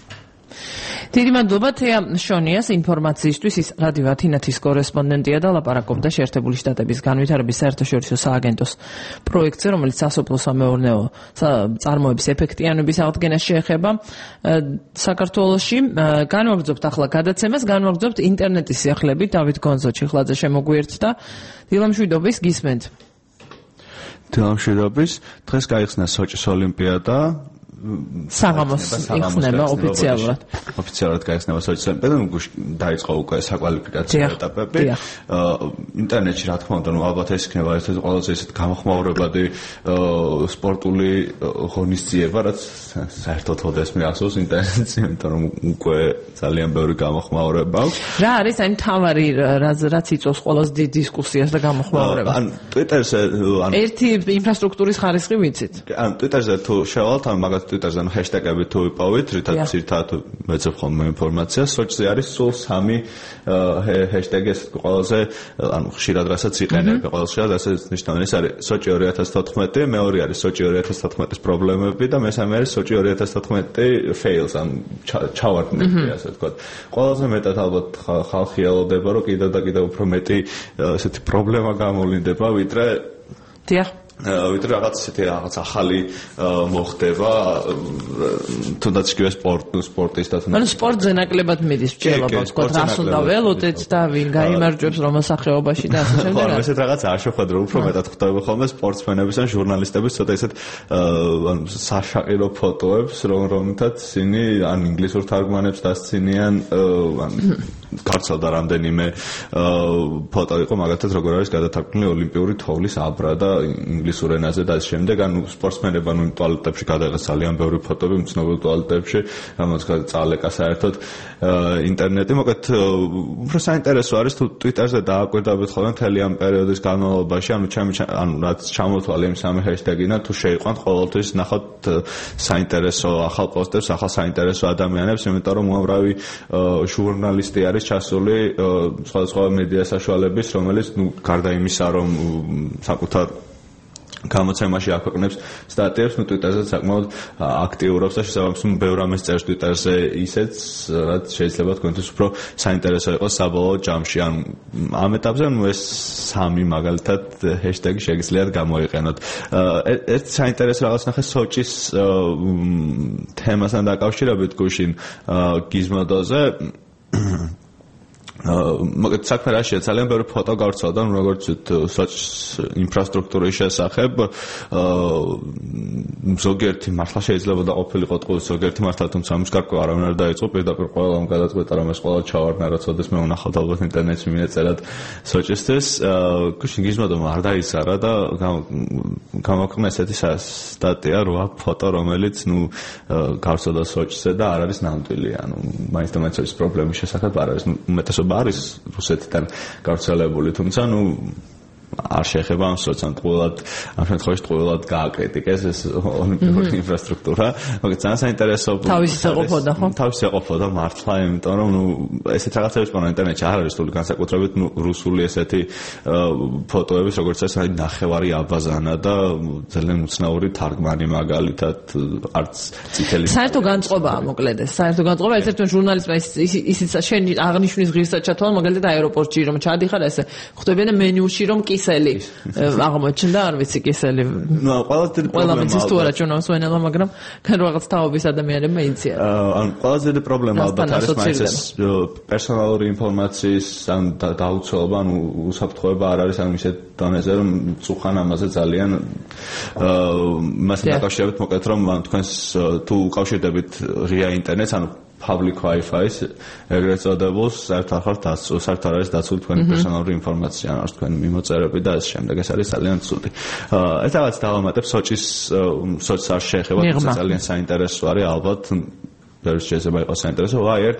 დიდი მადლობა თეა შონიას ინფორმაციისთვის. ის რადიო ათინათის კორესპონდენტია და ლაპარაკობდა შეერთებული შტატების განვითარების საერთაშორისო სააგენტოს პროექტზე, რომელიც სასოფლო-სამეურნეო წარმოების ეფექტიანობის აღდგენას შეეხება საქართველოში. განვაგრძობთ ახლა გადაცემას, განვაგრძობთ ინტერნეტის სიახლეებით. დავით გონზო ჩიხლაძე შემოგვიერთდა. დილამშვიდობის, გისმენთ. დილამშვიდობის. დღეს გაიხსნა სოჭის ოლიმპიადა. საღამოს იხსნება ოფიციალურად. ოფიციალურად გაიხსნება სოჭის ოლიმპიადა, დაიწყო უკვე საკვალიფიკაციო ეტაპები. ინტერნეტში რა თქმა უნდა, ალბათ ეს იქნება ერთ-ერთი ყველაზე ისეთ გამოხმაურებადი სპორტული ღონისძიება, რაც საერთოდ ოდესმე მე ახსოვს ინტერნეტში, იმიტომ რომ უკვე ძალიან ბევრი გამოხმაურება აქვს. რა არის აი მთავარი რაც იწვევს ყველაზე დიდ დისკუსიას და გამოხმაურებას? ან Twitter-ზე ერთი ინფრასტრუქტურის ხარისხი ვიცით. ან Twitter-ზე თუ შევალთ, ან მაგათ Twitter-ზე ჰეშტეგები თუ ვიპოვით, რითაც მეცებ ხოლმე ინფორმაციას, სოჭზე არის სულ 3 ჰეშტეგი, ეს ყველაზე ანუ ხშირად რასაც იყენებ, ყველაზე ხშირად რასაც ნიშნავენ, ეს არის სოჭი 2014, მეორე არის სოჭი 2014-ის პრობლემები და მესამე არის სოჭი 2014 fails, ან ჩავარდნები, ასე ვთქვათ. ყველაზე მეტად ალბათ ხალხი ელოდება, რომ კიდევ და კიდევ უფრო მეტი ესეთი პრობლემა გამოვლინდება, ვიდრე რაღაც ისეთი რაღაც ახალი მოხდება, თუნდაც იგივე სპორტის და ანუ სპორტზე ნაკლებად მიდის ვჭირობა, ვთქვათ, რას უნდა ველოდეთ და ვინ გაიმარჯვებს რომ სახეობაში და ასე შემდეგ. ხო, ესეთ რაღაც არ შეხვედრა, უფრო მეტად ხვდება ხოლმე სპორტსმენების ან ჟურნალისტების ცოტა ისეთ ანუ საშაყირო ფოტოებს, რომელთაც ისინი ან ინგლისურ თარგმანებს დასცინიან, ან გავრცელდა რამდენიმე ფოტო იყო, მაგალითად როგორ არის გადათარგმნილი ოლიმპიური თოვლის აბრა და ინგლისურ ენაზე და ამ შემდეგ ანუ სპორტსმენები ანუ ტუალეტებში გადაღეს ძალიან ბევრი ფოტოები მცნობელ ტუალეტებში, რომელსაც წალეკა საერთოდ ინტერნეტი. მოკლედ უფრო საინტერესო არის თუ Twitter-ზე დააკვირდებით ხოლმე მთელი ამ პერიოდის განმავლობაში, ანუ რაც ჩამოთვალე იმ 3 ჰეშტეგიდან თუ შეიყვანთ ყოველთვის ნახოთ საინტერესო ახალ პოსტებს, ახალ საინტერესო ადამიანებს, იმიტომ რომ უამრავი ჟურნალისტი არის ჩასული სხვადასხვა მედია საშუალების, რომელიც გარდა იმისა, რომ საკუთარ გამოცემაში აქვეყნებს სტატიებს, Twitter-ზე საკმაოდ აქტიურობს და შესაბამისად ბევრ რამეს წერს Twitter-ზე ისეც, რაც შეიძლება თქვენთვის უფრო საინტერესო იყოს საბოლოო ჯამში. ან ამ ეტაპზე ეს სამი მაგალითად ჰეშტეგი შეგიძლიათ გამოიყენოთ. ერთ საინტერესო რაღაც ნახე სოჭის თემასთან დაკავშირებით გუშინ გიზმოდოზე მაგათ საქმე რაშია ძალიან ბევრი ფოტო გავრცელდა როგორც სოჭის ინფრასტრუქტურის შესახებ ზოგიერთი მართლა შეიძლება და ყოფილიყო ტყუილს ზოგიერთი მართლა თუმცა ამის გარკვევა არავინ არ დაიწყო პირდაპირ ყველამ გადაწყვეტა რომ ეს ყველა ჩავარდნა რაც ოდეს მე ვნახავთ ალბათ ინტერნეტში მინეწერად სოჭისთვის გუშინ გიზმოდომ არ დაიცარა და გამოქვეყნა ესეთი სტატია 8 ფოტო რომელიც გავრცელდა სოჭზე და არ არის ნამდვილი ანუ მაინც და მაინც ეს პრობლემის შესახებ არ არის უმეტესობა არის რუსეთიდან გავრცელებული, თუმცა არ შეეხება ამ სოციალურ ტყუილად, ამ შემთხვევაში ტყუილად გააკრიტიკეს ეს ოლიმპიური ინფრასტრუქტურა, მაგრამ ძალიან საინტერესო თავისი ეყოფოდა, ხო? თავისი ეყოფოდა მართლა, იმიტომ რომ ესეთ რაღაცებს ყონა ინტერნეტში არ არის რუსული განსაკუთრებით რუსული ესეთი ფოტოების, როგორც ეს ნახევარი აბაზანა და ძალიან უცნაური თარგმანი მაგალითად არც წითელი საერთო განწყობაა მოკლედ ეს საერთო განწყობა ერთ-ერთი ჟურნალისტმა ისიც შენ აღნიშნის ღირსად ჩათვალა მაგალითად აეროპორტში რომ ჩადიხარ ესე ხვდებიან მენიუში რომ კისელი აღმოჩნდა არ ვიცი კისელი ნუ ყველაზე დიდი პრობლემა ის თუ არა ჩვენს ვენელა მაგრამ კან რაღაც თაობის ადამიანებმა იციან ან ყველაზე დიდი პრობლემა ალბათ არის მაინც ეს პერსონალური ინფორმაციის ან დაუცველობა ან უსაფრთხოება არ არის ან ისეთ დონეზე რომ წუხან ამაზე ძალიან მასთან დაკავშირებით მოკლედ რომ თქვენს თუ უკავშირდებით ღია ინტერნეტს ანუ public Wi-Fi-ს ეგრეთ წოდებულს საერთოდ არ არის დაცული თქვენი პერსონალური ინფორმაცია, ან არის თქვენი მიმოწერები და ამ შემდეგ ეს არის ძალიან ცუდი. ეს რაღაც დავამატებ სოჭის არ შეეხება, თუმცა ძალიან საინტერესო არის ალბათ ბევრს შეიძლება იყოს საინტერესო.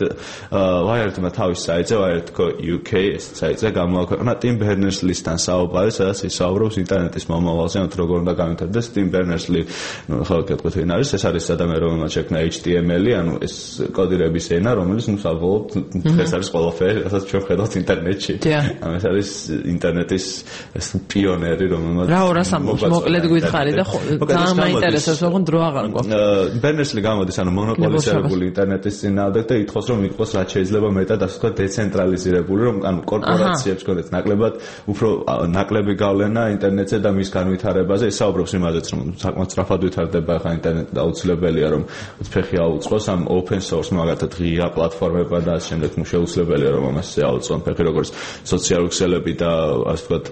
Wired-მა თავის საიტზე Wired.co.uk ეს საიტზე გამოაქვეყნა Tim Berners-Lee-თან საუბარი, სადაც ისაუბრებს ინტერნეტის მომავალზე, ანუ როგორ უნდა განვითარდეს Tim Berners-Lee. ხო, გეტყვით ვინ არის? ეს არის ადამიანი, რომელმაც შექმნა HTML-ი, ანუ ეს კოდირების ენა, რომელიც საბოლოოდ ეს არის ყველაფერი, რასაც ჩვენ ხედავთ ინტერნეტში. ანუ ეს არის ინტერნეტის ეს პიონერი, რომელმაც რა ორას ამბობს, მოკლედ გითხარი და ძალიან მაინტერესებს, ოღონდ დრო აღარ გვაქვს. Berners-Lee გამოდის, ანუ მონოპოლიზირებული ინტერნეტის წინააღმდეგ და ითხოვს რომ იყოს რაც შეიძლება მეტად ასე ვთქვათ დეცენტრალიზირებული რომ ანუ კორპორაციებს კონდეთ ნაკლებად უფრო ნაკლები გავლენა ინტერნეტზე და მის განვითარებაზე ისაუბრებს იმაზეც რომ საკმაოდ სწრაფად ვითარდება ხა ინტერნეტი და აუცილებელია რომ ფეხი აუწყოს ამ open source მაგათად ღია პლატფორმებმა და ამ შემდეგ შეუძლებელია რომ ამას აუწყონ ფეხი როგორც სოციალური ქსელები და ასე ვთქვათ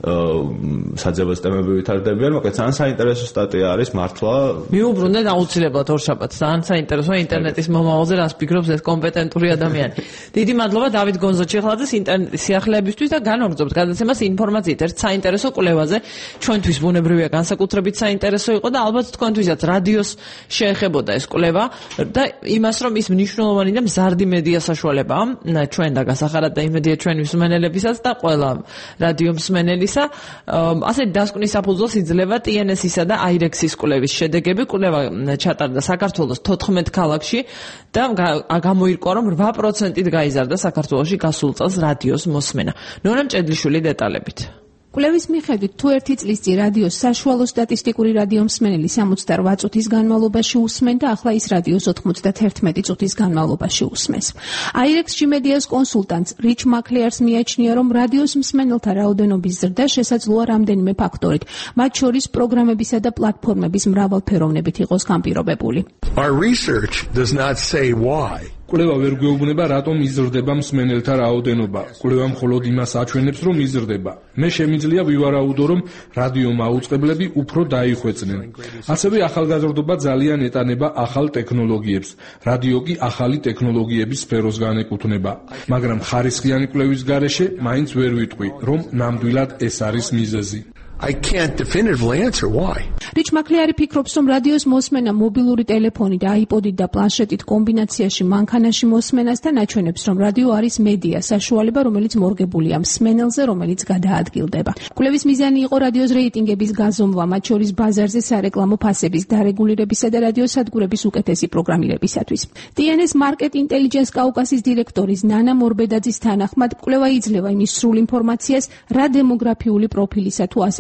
საძებო სისტემები ვითარდებიან მაგრამ ძალიან საინტერესო სტატია არის მართლა მიუბრუნდეთ აუცილებლად ორშაბათს ძალიან საინტერესო ინტერნეტის მომავალზე რას ფიქრობს ეს კომპეტენტური ადამიანი. დიდი მადლობა დავით გონზოჩიხლაძეს ინტერნეტის სიახლეებისთვის და განაგრძობთ გადაცემას ინფორმაციით ერთ საინტერესო კვლევაზე. ჩვენთვის ბუნებრივია განსაკუთრებით საინტერესო იყო და ალბათ თქვენთვისაც რადიოს შეეხებოდა ეს კვლევა და იმას რომ ის მნიშვნელოვანი და მზარდი მედია საშუალებაა ჩვენ და გასახარად და იმედია ჩვენი მსმენელებისაც და ყველა რადიო მსმენელისა. ასეთ დასკვნის საფუძველს იძლევა TNS-ისა და IREX-ის კვლევის შედეგები. კვლევა ჩატარდა საქართველოს 14 ქალაქში და გამოირკვა რომ 8%-ით გაიზარდა საქართველოში გასულ წელს რადიოს მოსმენა. ნორამ ჭედლიშვილი დეტალებით. კვლევის მიხედვით თუ ერთი წლის წინ რადიოს საშუალო სტატისტიკური რადიო მსმენელი 68 წუთის განმავლობაში უსმენდა, ახლა ის რადიოს 91 წუთის განმავლობაში უსმენს. IREX-ში მედიას კონსულტანტ რიჩ მაკლიარს მიაჩნია, რომ რადიოს მსმენელთა რაოდენობის ზრდა შესაძლოა რამდენიმე ფაქტორით, მათ შორის პროგრამებისა და პლატფორმების მრავალფეროვნებით იყოს განპირობებული. Our research does not say why. კვლევა ვერ გვეუბნება, რატომ იზრდება მსმენელთა რაოდენობა. კვლევა მხოლოდ იმას აჩვენებს, რომ იზრდება. მე შემიძლია ვივარაუდო, რომ რადიო მაუწყებლები უფრო დაიხვეწნენ. ასევე ახალგაზრდობა ძალიან ეტანება ახალ ტექნოლოგიებს. რადიო კი ახალი ტექნოლოგიების სფეროს განეკუთვნება. მაგრამ ხარისხიანი კვლევის გარეშე მაინც ვერ ვიტყვი, რომ ნამდვილად ეს არის მიზეზი. I can't definitively answer why. რიჩ მაკლიარი ფიქრობს, რომ რადიოს მოსმენა მობილური ტელეფონი და აიპოდით და პლანშეტით კომბინაციაში მანქანაში მოსმენასთან აჩვენებს, რომ რადიო არის მედია, საშუალება, რომელიც მორგებულია მსმენელზე, რომელიც გადაადგილდება. კვლევის მიზანი იყო რადიოს რეიტინგების გაზომვა, მათ შორის ბაზარზე სარეკლამო ფასების დარეგულირებისა და რადიოსადგურების უკეთესი პროგრამირებისათვის. TNS Market Intelligence კაუკასის დირექტორის ნანა მორბედაძის თანახმად, კვლევა იძლევა იმის სრულ ინფორმაციას, რა დემოგრაფიული პროფილისა თუ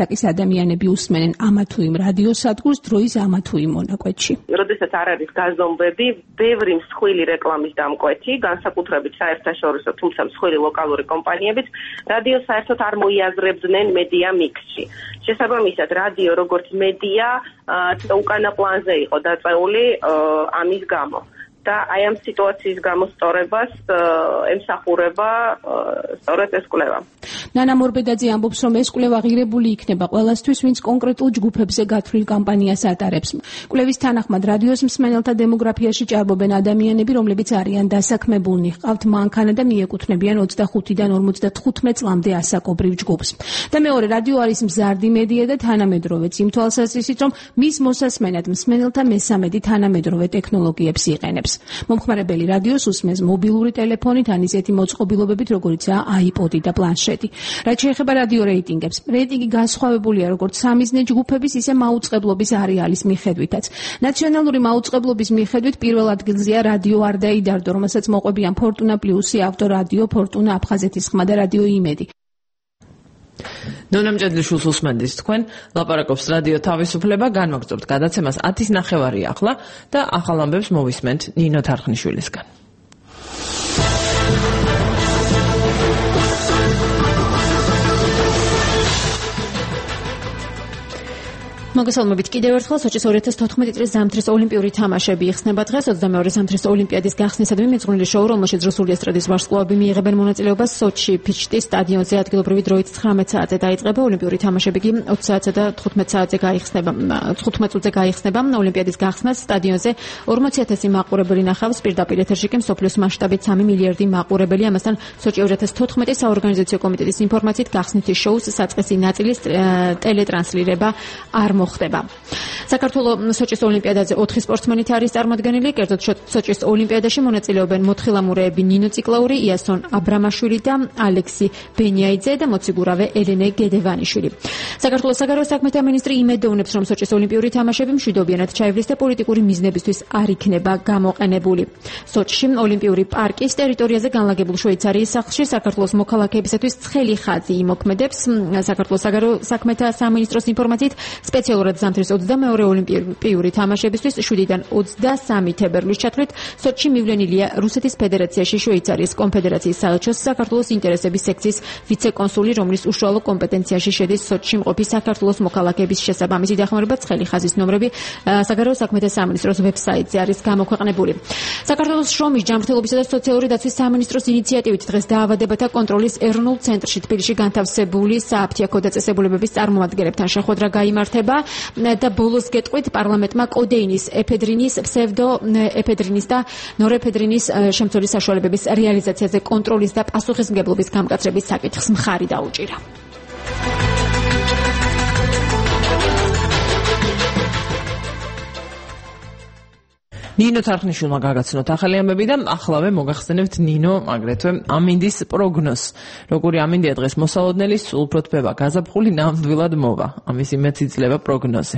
ასაკის ადამიანები უსმენენ ამა თუ იმ რადიოსადგურს დროის ამა თუ იმ მონაკვეთში. როდესაც არ არის გაზომვები, ბევრი მსხვილი რეკლამის დამკვეთი, განსაკუთრებით საერთაშორისო, თუმცა მსხვილი ლოკალური კომპანიებიც რადიოს საერთოდ არ მოიაზრებდნენ მედია მიქსში. შესაბამისად, რადიო როგორც მედია უკანა პლანზე იყო დაწეული ამის გამო. და აი ამ სიტუაციის გამოსწორებას ემსახურება სწორედ ეს კვლევა. ნანა მორბედაძე ამბობს, რომ ეს კვლევა ღირებული იქნება ყველასთვის, ვინც კონკრეტულ ჯგუფებზე გათვლილ კამპანიას ატარებს. კვლევის თანახმად რადიოს მსმენელთა დემოგრაფიაში ჭარბობენ ადამიანები, რომლებიც არიან დასაქმებულნი, ჰყავთ მანქანა და მიეკუთვნებიან 25-დან 55 წლამდე ასაკობრივ ჯგუფს. და მეორე, რადიო არის მზარდი მედია და თანამედროვეც იმ თვალსაზრისით, რომ მის მოსასმენად მსმენელთა მესამედი თანამედროვე ტექნოლოგიებს იყენებს. მომხმარებელი რადიოს უსმენს მობილური ტელეფონით ან ისეთი მოწყობილობებით, როგორიცაა iPod-ი და პლანშეტი. რაც შეეხება რადიო რეიტინგებს, რეიტინგი განსხვავებულია როგორც სამიზნე ჯგუფების, ისე მაუწყებლობის არეალის მიხედვითაც. ნაციონალური მაუწყებლობის მიხედვით პირველ ადგილზეა რადიო არდა იდარდო, რომელსაც მოყვებიან ფორტუნა პლუსი, ავტორადიო, ფორტუნა აფხაზეთის ხმა და რადიო იმედი. ნონამჭედლიშვილს უსმენთ თქვენ, ლაპარაკობს რადიო თავისუფლება, განვაგრძობთ გადაცემას 10:09 ახლა და ახალ ამბებს მოვისმენთ ნინო თარხნიშვილისგან. მოგესალმებით კიდევ ერთხელ სოჩის 2014 წლის ზამთრის ოლიმპიური თამაშები იხსნება დღეს 22 ზამთრის ოლიმპიადის გახსნისადმი მიძღვნილი შოუ, რომელშიც რუსული ესტრადის ვარსკვლავები მიიღებენ მონაწილეობას სოჩი ფიჩტის სტადიონზე ადგილობრივი დროით 19 საათზე დაიწყება. ოლიმპიური თამაშები კი 20 საათზე და 15 საათზე გაიხსნება. 15 წუთზე გაიხსნება. ოლიმპიადის გახსნას სტადიონზე 40,000 მაყურებელი ნახავს. პირდაპირ ეთერში კი მსოფლიოს მასშტაბით 3 მილიარდი მაყურებელი. ამასთან სოჩი 2014 საორგანიზაციო კომიტეტის ინფორმაციით გახსნითი შოუს საწყისი ნაწილის ტელეტრანსლირება არ ხდება. საქართველოს სოჩის ოლიმპიადაზე 4 სპორტსმენით არის წარმოდგენილი. კერძოდ სოჩის ოლიმპიადაში მონაწილეობენ მოთხილამურეები ნინო ციკლაური, იასონ აბრამაშვილი და ალექსი ბენიაიძე და მოციგურავე ელენე გედევანიშვილი. საქართველოს საგარეო საქმეთა მინისტრი იმედოვნებს, რომ სოჩის ოლიმპიური თამაშები მშვიდობიანად ჩაივლის და პოლიტიკური მიზნებისთვის არ იქნება გამოყენებული. სოჩში ოლიმპიური პარკის ტერიტორიაზე განლაგებულ შვეიცარიის სახლში საქართველოს მოქალაქეებისათვის ცხელი ხაზი იმოქმედებს. საქართველოს საგარეო საქმეთა სამინისტროს ინფორმაციით სპეციალურად ზამთრის 22 ოლიმპიური თამაშებისთვის 7-დან 23 თებერვლის ჩათვლით სოჩში მივლენილია რუსეთის ფედერაციაში შვეიცარიის კონფედერაციის საელჩოს საქართველოს ინტერესების სექციის ვიცე-კონსული, რომლის უშუალო კომპეტენციაში შედის სოჩში მყოფი საქართველოს მოქალაქეების შესაბამისი დახმარება. ცხელი ხაზის ნომრები საგარეო საქმეთა სამინისტროს ვებსაიტზე არის გამოქვეყნებული. საქართველოს შრომის, ჯანმრთელობისა და სოციალური დაცვის სამინისტროს ინიციატივით დღეს დაავადებათა კონტროლის ეროვნულ ცენტრში თბილისში განთავსებული საფთიაქო დაწესებულებების წარმომადგენლებთან შეხვედრა გაიმართება. და ბოლოს გეტყვით პარლამენტმა კოდეინის, ეფედრინის, ფსევდოეფედრინის და ნორეფედრინის შემცველი საშუალებების რეალიზაციაზე კონტროლის და პასუხისმგებლობის გამკაცრების საკითხს მხარი დაუჭირა. ნინო თარხნიშვილმა გაგაცნოთ ახალი ამბები და ახლავე მოგახსენებთ ნინო აგრეთვე ამინდის პროგნოზს. როგორი ამინდია დღეს მოსალოდნელი, სულ უფრო თბება, გაზაფხული ნამდვილად მოვა. ამისი მეც იძლევა პროგნოზე.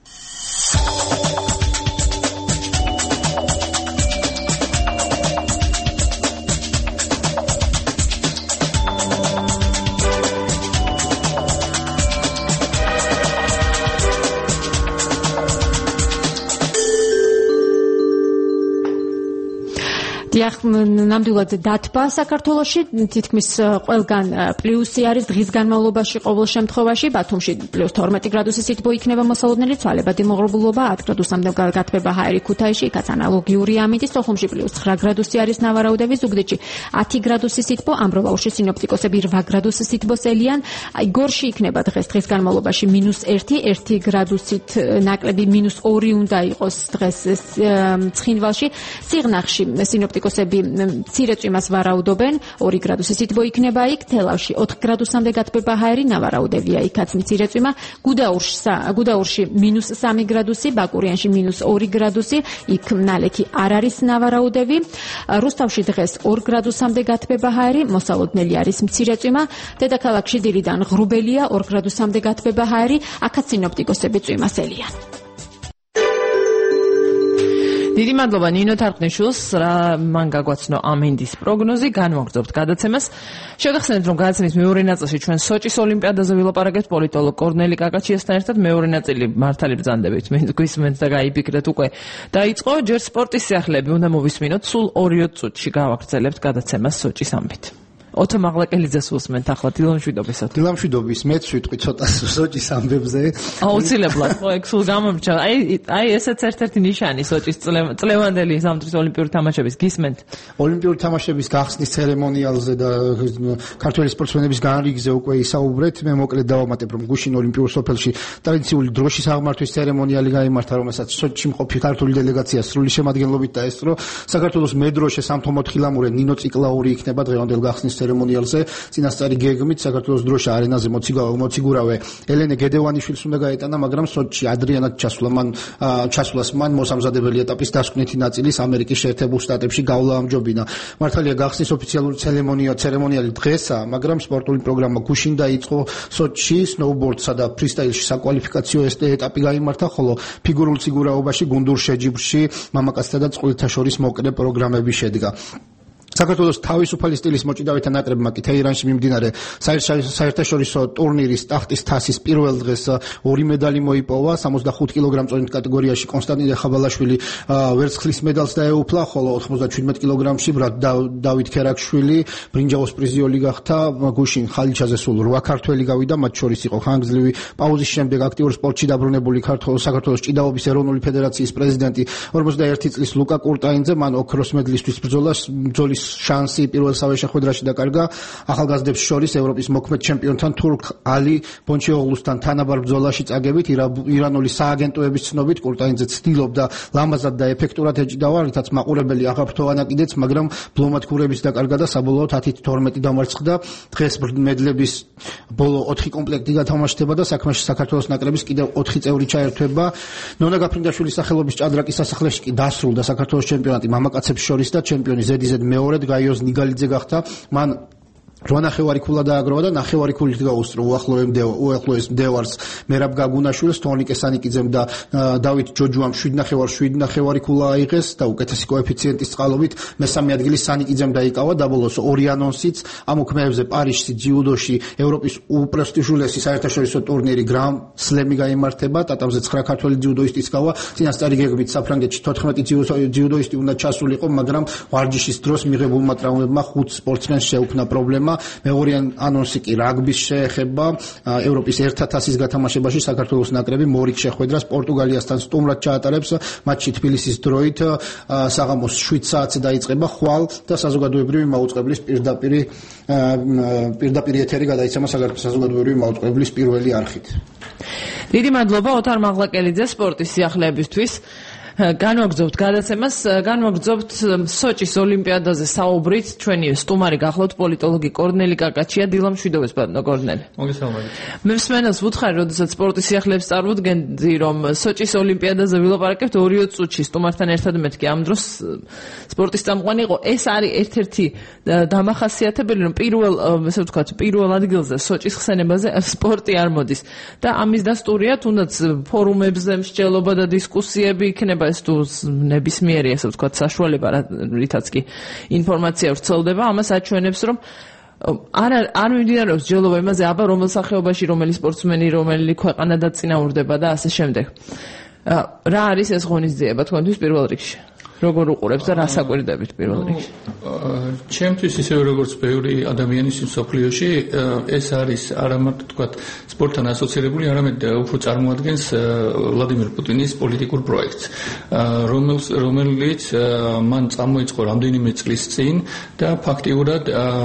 ნამდვილად დათბა საქართველოში, თითქმის ყველგან პლუსი არის დღის განმავლობაში ყოველ შემთხვევაში. ბათუმში +12 გრადუსი სითბო იქნება მოსალოდნელი, ცვალებადი მოღრუბლობა 10 გრადუსამდე გათბება ჰაერი ქუთაისში, იქაც ანალოგიური ამინდი. სტოხუმში +9 გრადუსი არის ნავარაუდები, ზუგდიდში 10 გრადუსი სითბო, ამბროლაურში სინოპტიკოსები 8 გრადუსი სითბოს ელიან. გორში იქნება დღის განმავლობაში -1 გრადუსით ნაკლები, -2 უნდა იყოს დღეს ცხინვალში. სიღნაღში სინოპტიკოსები მცირე წვიმას ვარაუდობენ, 2 გრადუსი სითბო იქნება იქ. თელავში 4 გრადუსამდე გათბება ჰაერი, ნავარაუდებია იქაც მცირე წვიმა. გუდაურში -3 გრადუსი, ბაკურიანში -2 გრადუსი, იქ ნალექი არ არის ნავარაუდები. რუსთავში დღეს 2 გრადუსამდე გათბება ჰაერი, მოსალოდნელი არის მცირე წვიმა. დედაქალაქში დილიდან ღრუბელია, 2 გრადუსამდე გათბება ჰაერი, აქაც სინოპტიკოსები წვიმას ელიან. დიდი მადლობა ნინო თარყნიშვილს, რა მან გაგვაცნო ამინდის პროგნოზი, განვაგრძობთ გადაცემას. შევახსენებთ, რომ გადაცემის მეორე ნაწილში ჩვენ სოჭის ოლიმპიადაზე ვილაპარაკებთ პოლიტოლოგ კორნელი კაკაჩიასთან ერთად. მეორე ნაწილი მართალი ბრძანდებით, მე გვისმენთ და გაიფიქრეთ უკვე. დაიწყო ჯერ სპორტის სიახლეები უნდა მოვისმინოთ, სულ 2 წუთში გავაგრძელებთ გადაცემას სოჭის ამბით. ოთო მაღლაკელიძეს უსმენთ ახლა დილამშვიდობისად. დილამშვიდობის მეც ვიტყვი ცოტა სოჭის ამბებზე. აუცილებლად, ხო, ეგ სულ გამომრჩა. აი ესეც ერთ-ერთი ნიშანი სოჭის წლევანდელი ზამთრის ოლიმპიური თამაშების გისმენთ. ოლიმპიური თამაშების გახსნის ცერემონიალზე და ქართველი სპორტსმენების განრიგზე უკვე ისაუბრეთ. მე მოკლედ დავამატებ, რომ გუშინ ოლიმპიურ სოფელში ტრადიციული დროშის აღმართვის ცერემონიალი გაიმართა, რომელსაც სოჭში მყოფი ქართული დელეგაცია სრული შემადგენლობით დაესწრო. საქართველოს მედროშე სამთო მოთხილამურე ნინო ციკლაური იქნება დღევანდელ გახსნის ცერემონიალზე. წინასწარი გეგმით საქართველოს დროშა არენაზე მოციგურავე ელენე გედევანიშვილს უნდა გაეტანა, მაგრამ სოჭში ადრიანად ჩასვლას მან მოსამზადებელი ეტაპის დასკვნითი ნაწილის ამერიკის შეერთებულ შტატებში გავლა ამჯობინა. მართალია გახსნის ოფიციალური ცერემონიალი დღესაა, მაგრამ სპორტული პროგრამა გუშინ დაიწყო სოჭში, სნოუბორდსა და ფრისტაილში საკვალიფიკაციო ეტაპი გაიმართა, ხოლო ფიგურულ ციგურაობაში, გუნდურ შეჯიბრში მამაკაცთა და წყვილთა შორის მოკლე პროგრამები შედგა. საქართველოს თავისუფალი სტილის მოჭიდავეთა ნაკრებმა კი თეირანში მიმდინარე საერთაშორისო ტურნირის ტახტის თასის პირველ დღეს 2 медали მოიპოვა. 65 კილოგრამ-წონით კატეგორიაში კონსტანტინე ხაბალაშვილი ვერცხლის მედალს დაეუფლა, ხოლო 97 კილოგრამში დავით ქერაქშვილი ბრინჯაოს პრიზიორი გახდა. გუშინ ხალიჩაზე სულ 8 ქართველი გავიდა, მათ შორის იყო ხანგრძლივი პაუზის შემდეგ აქტიურ სპორტში დაბრუნებული საქართველოს ჭიდაობის ეროვნული ფედერაციის პრეზიდენტი 41 წლის ლუკა კურტაინძე. მან ოქროს მედლისთვის ბრძოლის შანსი პირველსავე შეხვედრაში დაკარგა. ახალგაზრდებს შორის ევროპის მოქმედ ჩემპიონთან თურქ ალი ბონჩიოღლუსთან თანაბარ ბრძოლაში წაგებით ირანული სააგენტოების ცნობით კურტაინძე ცდილობდა ლამაზად და ეფექტურად ეჭიდავა, რითაც მაყურებელი აღაფრთოვანა კიდეც, მაგრამ ბლომათქურების დაკარგა და საბოლოოდ 10-12 დამარცხდა. დღეს მედლების ბოლო 4 კომპლექტი გათამაშდება და საქმეში საქართველოს ნაკრების კიდევ 4 წევრი ჩაერთვება. ნონა გაფრინდაშვილის სახელობის ჭადრაკის სასახლეში კი დასრულდა საქართველოს ჩემპიონატი მამაკაცებს შორის და ჩემპიონი ზედიზედ მეორე გაიოზ ნიგალიძე გახდა. მან 8 ნახევარი ქულა დააგროვა და ნახევარი ქულით გაუსწრო უახლოეს მდევარს მერაბ გაგუნაშვილს, თონიკე სანიკიძემ და დავით ჯოჯუამ 7 ნახევარი ქულა აიღეს და უკეთესი კოეფიციენტის წყალობით მესამე ადგილი სანიკიძემ დაიკავა. დაბოლოს 2 ანონსიც ამ უქმეებზე პარიზში ძიუდოში ევროპის უპრესტიჟულესი საერთაშორისო ტურნირი გრან სლემი გაიმართება. ტატამზე 9 ქართველი ძიუდოისტიც გავა. წინასწარი გეგმით საფრანგეთში 14 ძიუდოისტი უნდა ჩასულიყო, მაგრამ ვარჯიშის დროს მიღებულმა ტრავმებმა 5 სპორტსმენს შეუქმნა პრობლემა. მეორე ანონსი კი რაგბის შეეხება. ევროპის ერთათასის გათამაშებაში საქართველოს ნაკრები მორიგ შეხვედრას პორტუგალიასთან სტუმრად ჩაატარებს. მატჩი თბილისის დროით საღამოს 7 საათზე დაიწყება. ხვალ და საზოგადოებრივი მაუწყებლის პირდაპირ ეთერი გადაიცემა საზოგადოებრივი მაუწყებლის პირველი არხით. დიდი მადლობა ოთარ მაღლაკელიძეს სპორტის სიახლეებისთვის. განვაგრძობთ გადაცემას, განვაგრძობთ სოჭის ოლიმპიადაზე საუბრით. ჩვენი სტუმარი გახლავთ პოლიტოლოგი კორნელი კაკაჩია. დილამშვიდობებს ბატონო კორნელი. მოგესალმებით. მე მსმენელს ვუთხარი, როდესაც სპორტის სიახლეებს წარმოდგენდი, რომ სოჭის ოლიმპიადაზე ვილაპარაკებთ 2 წუთში სტუმართან ერთად. მეთქი ამ დროს სპორტის წამყვანი იყო. ეს არის ერთ-ერთი დამახასიათებელი, რომ პირველ ადგილზე სოჭის ხსენებაზე სპორტი არ მოდის და ამის დასტურია თუნდაც ფორუმებზე მსჯელობა და დისკუსიები იქნება. ეს თუ ნებისმიერი, ასე ვთქვათ, საშუალება, რითაც კი ინფორმაცია ვრცელდება, ამას აჩვენებს, რომ არ მიმდინარეობს მსჯელობა იმაზე, აბა რომელ სახეობაში, რომელი სპორტსმენი, რომელი ქვეყანა დაწინაურდება და ასე შემდეგ. რა არის ეს ღონისძიება თქვენთვის პირველ რიგში? როგორ უყურებს და რას აკვირდებით პირველ რიგში? ჩემთვის ისევე როგორც ბევრი ადამიანის მსოფლიოში, ეს არის არამარტო თქვათ სპორტთან ასოცირებული, არამედ უფრო წარმოადგენს ვლადიმერ პუტინის პოლიტიკურ პროექტს, რომელიც მან წამოიწყო რამდენიმე წლის წინ და ფაქტიურად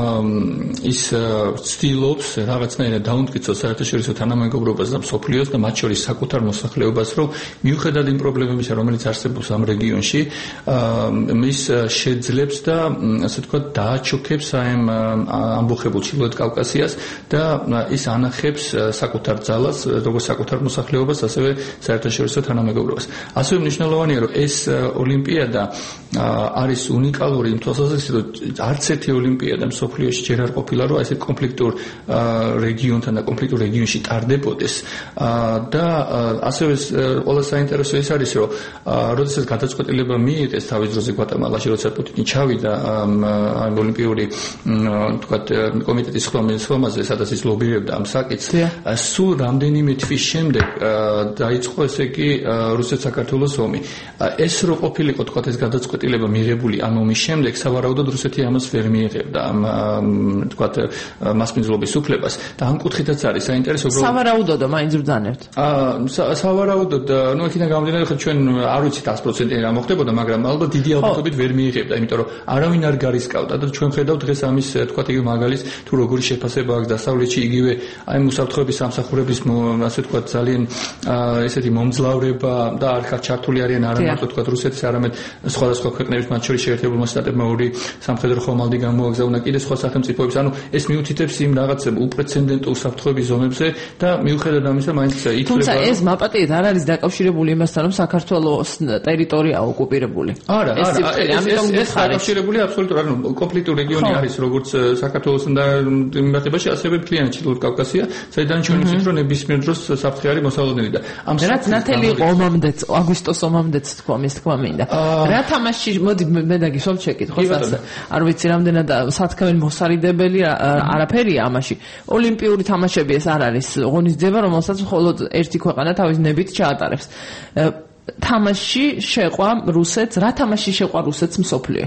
ის ცდილობს რაღაცნაირად დაუნტკიცოს საერთაშორისო თანამეგობრობას და მსოფლიოს და მათ შორის საკუთარ მოსახლეობას, რომ მიუხედავად იმ პრობლემებისა, რომელიც არსებობს ამ რეგიონში, მის შეძლებს და ასე ვთქვათ დააჩოქებს ამბოხებულ ჩრდილოეთ კავკასიას და ის ანახებს საკუთარ ძალას, როგორც საკუთარ მოსახლეობას, ასევე საერთაშორისო თანამეგობრობას. ასევე მნიშვნელოვანია, რომ ეს ოლიმპიადა არის უნიკალური იმ თვალსაზრისით, რომ არც ერთი ოლიმპიადა მსოფლიოში ჯერ არ ყოფილა, რომ ესე კონფლიქტურ რეგიონთან და კონფლიქტურ რეგიონში ტარდებოდეს და ასევე ყველა საინტერესო ის არის, რომ როდესაც გადაწყვეტილება მიიღეს უდიდეს თავის დროზე გვატემალაში, როცა პუტინი ჩავიდა ამ ოლიმპიური თქვათ კომიტეტის ხომაზე, სადაც ის ლობირებდა ამ საკითხს, სულ რამდენიმე თვის შემდეგ დაიწყო ესე იგი რუსეთ-საქართველოს ომი. ეს რო ყოფილიყო თქვათ ეს გადაწყვეტილება მიღებული ამ ომის შემდეგ, სავარაუდოდ რუსეთი ამას ვერ მიიღებდა ამ თქვათ მასპინძლობის უფლებას და ამ კუთხითაც არის საინტერესო სავარაუდოდ მაინც ბრძანებთ. სავარაუდოდ ნუ იქიდან გამომდინარე ხა ჩვენ არ ვიცით 100% რა მოხდებოდა, მაგრამ ალბათ დიდი ალბათობით ვერ მიიღებდა, იმიტომ რომ არავინ არ გარისკავდა და ჩვენ ხედავთ დღეს ამის თქვათ იგივე მაგალითს თუ როგორი შეფასება აქვს დასავლეთში იგივე აი უსაფრთხოების სამსახურების ასე თქვათ ძალიან ესეთი მომძლავრება და არ ხარ ჩართული არიან არა მარტო თქვათ რუსეთის, არამედ სხვადასხვა ქვეყნების, მათ შორის შეერთებულმა შტატებმა ორი სამხედრო ხომალდი გამოაგზავნა კიდე სხვა სახელმწიფოებს. ანუ ეს მიუთითებს იმ რაღაც უპრეცედენტო უსაფრთხოების ზონებზე და მიუხედავად ამისა მაინც ითვლება. თუმცა ეს მაპატიეთ არ არის დაკავშირებული იმასთან, რომ საქართველოს ტერიტორიაა ოკუპირებული. არა, ეს დაკავშირებული აბსოლუტურად, ანუ კონფლიქტური რეგიონი არის როგორც საქართველოსთან და მიმართებაში, ასევე მთლიანი ჩრდილოეთ კავკასია, საიდან ჩვენ ვიცით, რომ ნებისმიერ დროს საფრთხე არის მოსალოდნელი და ამ რაც ნათელი იყო ომამდეც, აგვისტოს ომამდეც თქვა, მის თქმა მინდა. რა თამაში, მოდი მე დაგისვამ შეკითხოს, არ ვიცი რამდენად სათქმელი მოსარიდებელი არაფერია ამაში. ოლიმპიური თამაშები ეს არ არის ღონისძიება, რომელსაც მხოლოდ ერთი ქვეყანა თავის ნებით ჩაატარებს. თამაში შეყვა რუსეთს, რა თამაში შეყვა რუსეთს მსოფლიო?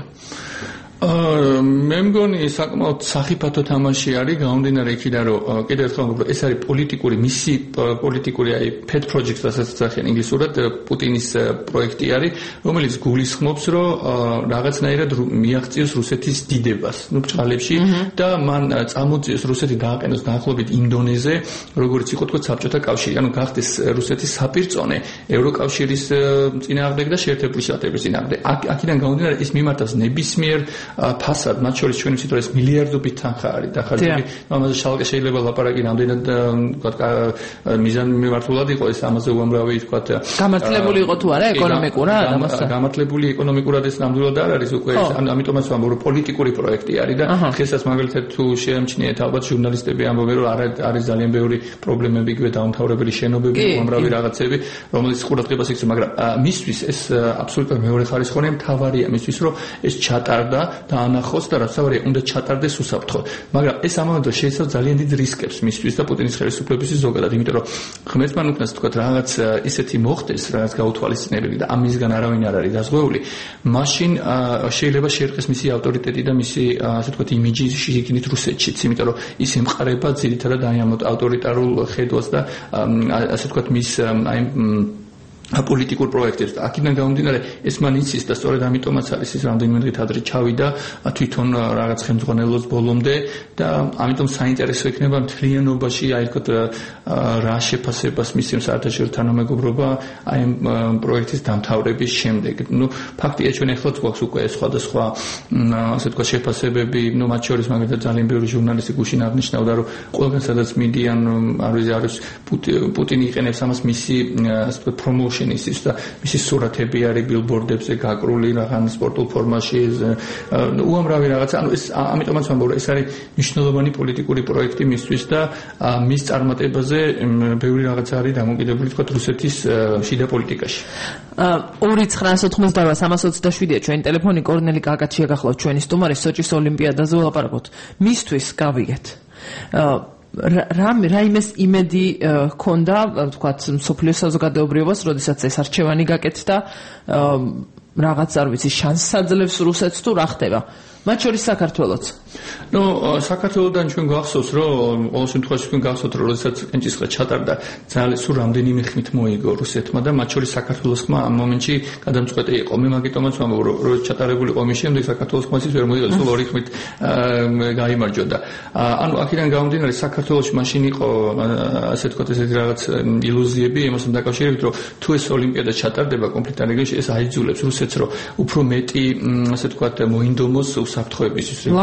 მე მგონი საკმაოდ სახიფათო თამაში არის, გამომდინარე იქიდან, რომ კიდევ ერთხელ ვამბობ, ეს არის პოლიტიკური მისი პოლიტიკური აი pet project, რასაც ახიან ინგლისურად, პუტინის პროექტი არის, რომელიც გულისხმობს, რომ რაღაცნაირად მიაღწიოს რუსეთის დიდებას, ნუ ბჭყალებში და მან წამოწიოს რუსეთი დააყენოს დაახლოებით ინდონეზე, როგორც იყო თქო საბჭოთა კავშირი, ანუ გახდეს რუსეთის საპირწონე ევროკავშირის წინააღმდეგ და შეერთებული შტატების წინააღმდეგ. აქედან გამომდინარე ეს მიმართავს ნებისმიერ ფასად, მათ შორის ჩვენ ვიცით, რომ ეს მილიარდობით თანხა არის დახარჯული. ამაზე შალკე შეიძლება ლაპარაკი რამდენად ვთქვათ მიზანმიმართულად იყო ეს ამაზე უამრავი ვთქვათ გამართლებული იყო თუ არა ეკონომიკურად ამასთან. გამართლებული ეკონომიკურად ეს ნამდვილად არ არის უკვე ეს ამიტომაც ვამბობ, რომ პოლიტიკური პროექტი არის და დღესაც მაგალითად თუ შეამჩნიეთ ალბათ ჟურნალისტები ამბობენ, რომ არის ძალიან ბევრი პრობლემები, იგივე დაუმთავრებელი შენობები, უამრავი რაღაცები, რომელიც ყურადღებას იქცევს, მაგრამ მისთვის ეს აბსოლუტურად მეორე ხარისხოვანი მთავარია მისთვის, რომ ეს ჩატარდა და ანახოს და რაც ავარია უნდა ჩატარდეს უსაფრთხო. მაგრამ ეს ამავდროულად შეიცავს ძალიან დიდ რისკებს მისთვის და პუტინის ხელისუფლებისთვის ზოგადად, იმიტომ რომ ღმერთთან უკნას თქვა რაღაც ისეთი მოხდეს, რაღაც გაუთვალისწინებელი და ამისგან არავინ არ არის დაზღვეული, მაშინ შეიძლება შეერყეს მისი ავტორიტეტი და მისი ასე ვთქვათ იმიჯი შიგნით რუსეთშიც, იმიტომ რომ ის ემყარება ძირითადად აი ამ ავტორიტარულ ხედვას და ასე ვთქვათ მის აი პოლიტიკურ პროექტებს და აქედან გამომდინარე ეს მან იცის და სწორედ ამიტომაც არის ის რამდენიმე დღით ადრე ჩავიდა თვითონ რაღაც ხელმძღვანელოს ბოლომდე და ამიტომ საინტერესო იქნება მთლიანობაში აი თქო რა შეფასებას მისცემს საერთაშორისო თანამეგობრობა აი ამ პროექტის დამთავრების შემდეგ. ნუ ფაქტია ჩვენ ახლაც გვაქვს უკვე სხვადასხვა ასე თქვა შეფასებები, ნუ მათ შორის მაგალითად ძალიან ბევრი ჟურნალისტი გუშინ აღნიშნავდა, რომ ყველგან სადაც მიდიან არის პუტინი იყენებს ამას მისი ასე თქვა პრომოუშენის და მისი სურათები არის ბილბორდებზე გაკრული რაღაც სპორტულ ფორმაში, უამრავი რაღაცა. ანუ ეს ამიტომაც ვამბობ, ეს არის მნიშვნელოვანი პოლიტიკური პროექტი მისთვის და მის წარმატებაზე ბევრი რაღაცა არის დამოკიდებული თქვა რუსეთის შიდა პოლიტიკაში. 29988 ჩვენი ტელეფონი კორნელი კაკაჩია გახლავთ ჩვენი სტუმარი სოჭის ოლიმპიადაზე ველაპარაკოთ. მისთვის გავიგეთ. რაიმეს იმედი ქონდა, ვთქვათ, მსოფლიო საზოგადოებრივობას, როდესაც ეს არჩევანი გაკეთდა, რაღაც არ ვიცი, შანსს აძლევს რუსეთს თუ რა ხდება? მათ შორის საქართველოც. ნუ საქართველოდან ჩვენ გახსოვს, რომ ყოველ შემთხვევაში თქვენ გახსოვთ, რომ როდესაც კენჭისყრა ჩატარდა, ძალიან სულ რამდენიმე ხმით მოიგო რუსეთმა და მათ შორის საქართველოს ხმა ამ მომენტში გადამწყვეტი იყო. მე მაგიტომაც ვამბობ, რომ ჩატარებული ყომის შემდეგ საქართველოს ხმაც ის ვერ მოიგო, სულ ორი ხმით გაიმარჯვა და ანუ აქედან გამომდინარე საქართველოში მაშინ იყო ასე თქვა ესეთი რაღაც ილუზიები იმასთან დაკავშირებით, რომ თუ ეს ოლიმპიადა ჩატარდება კონფლიქტიან რეგიონში, ეს აიძულებს რუსეთს, რომ უფრო მეტი ასე თქვა მოინდომოს უსაფრთხოებისთვის. ლამაზად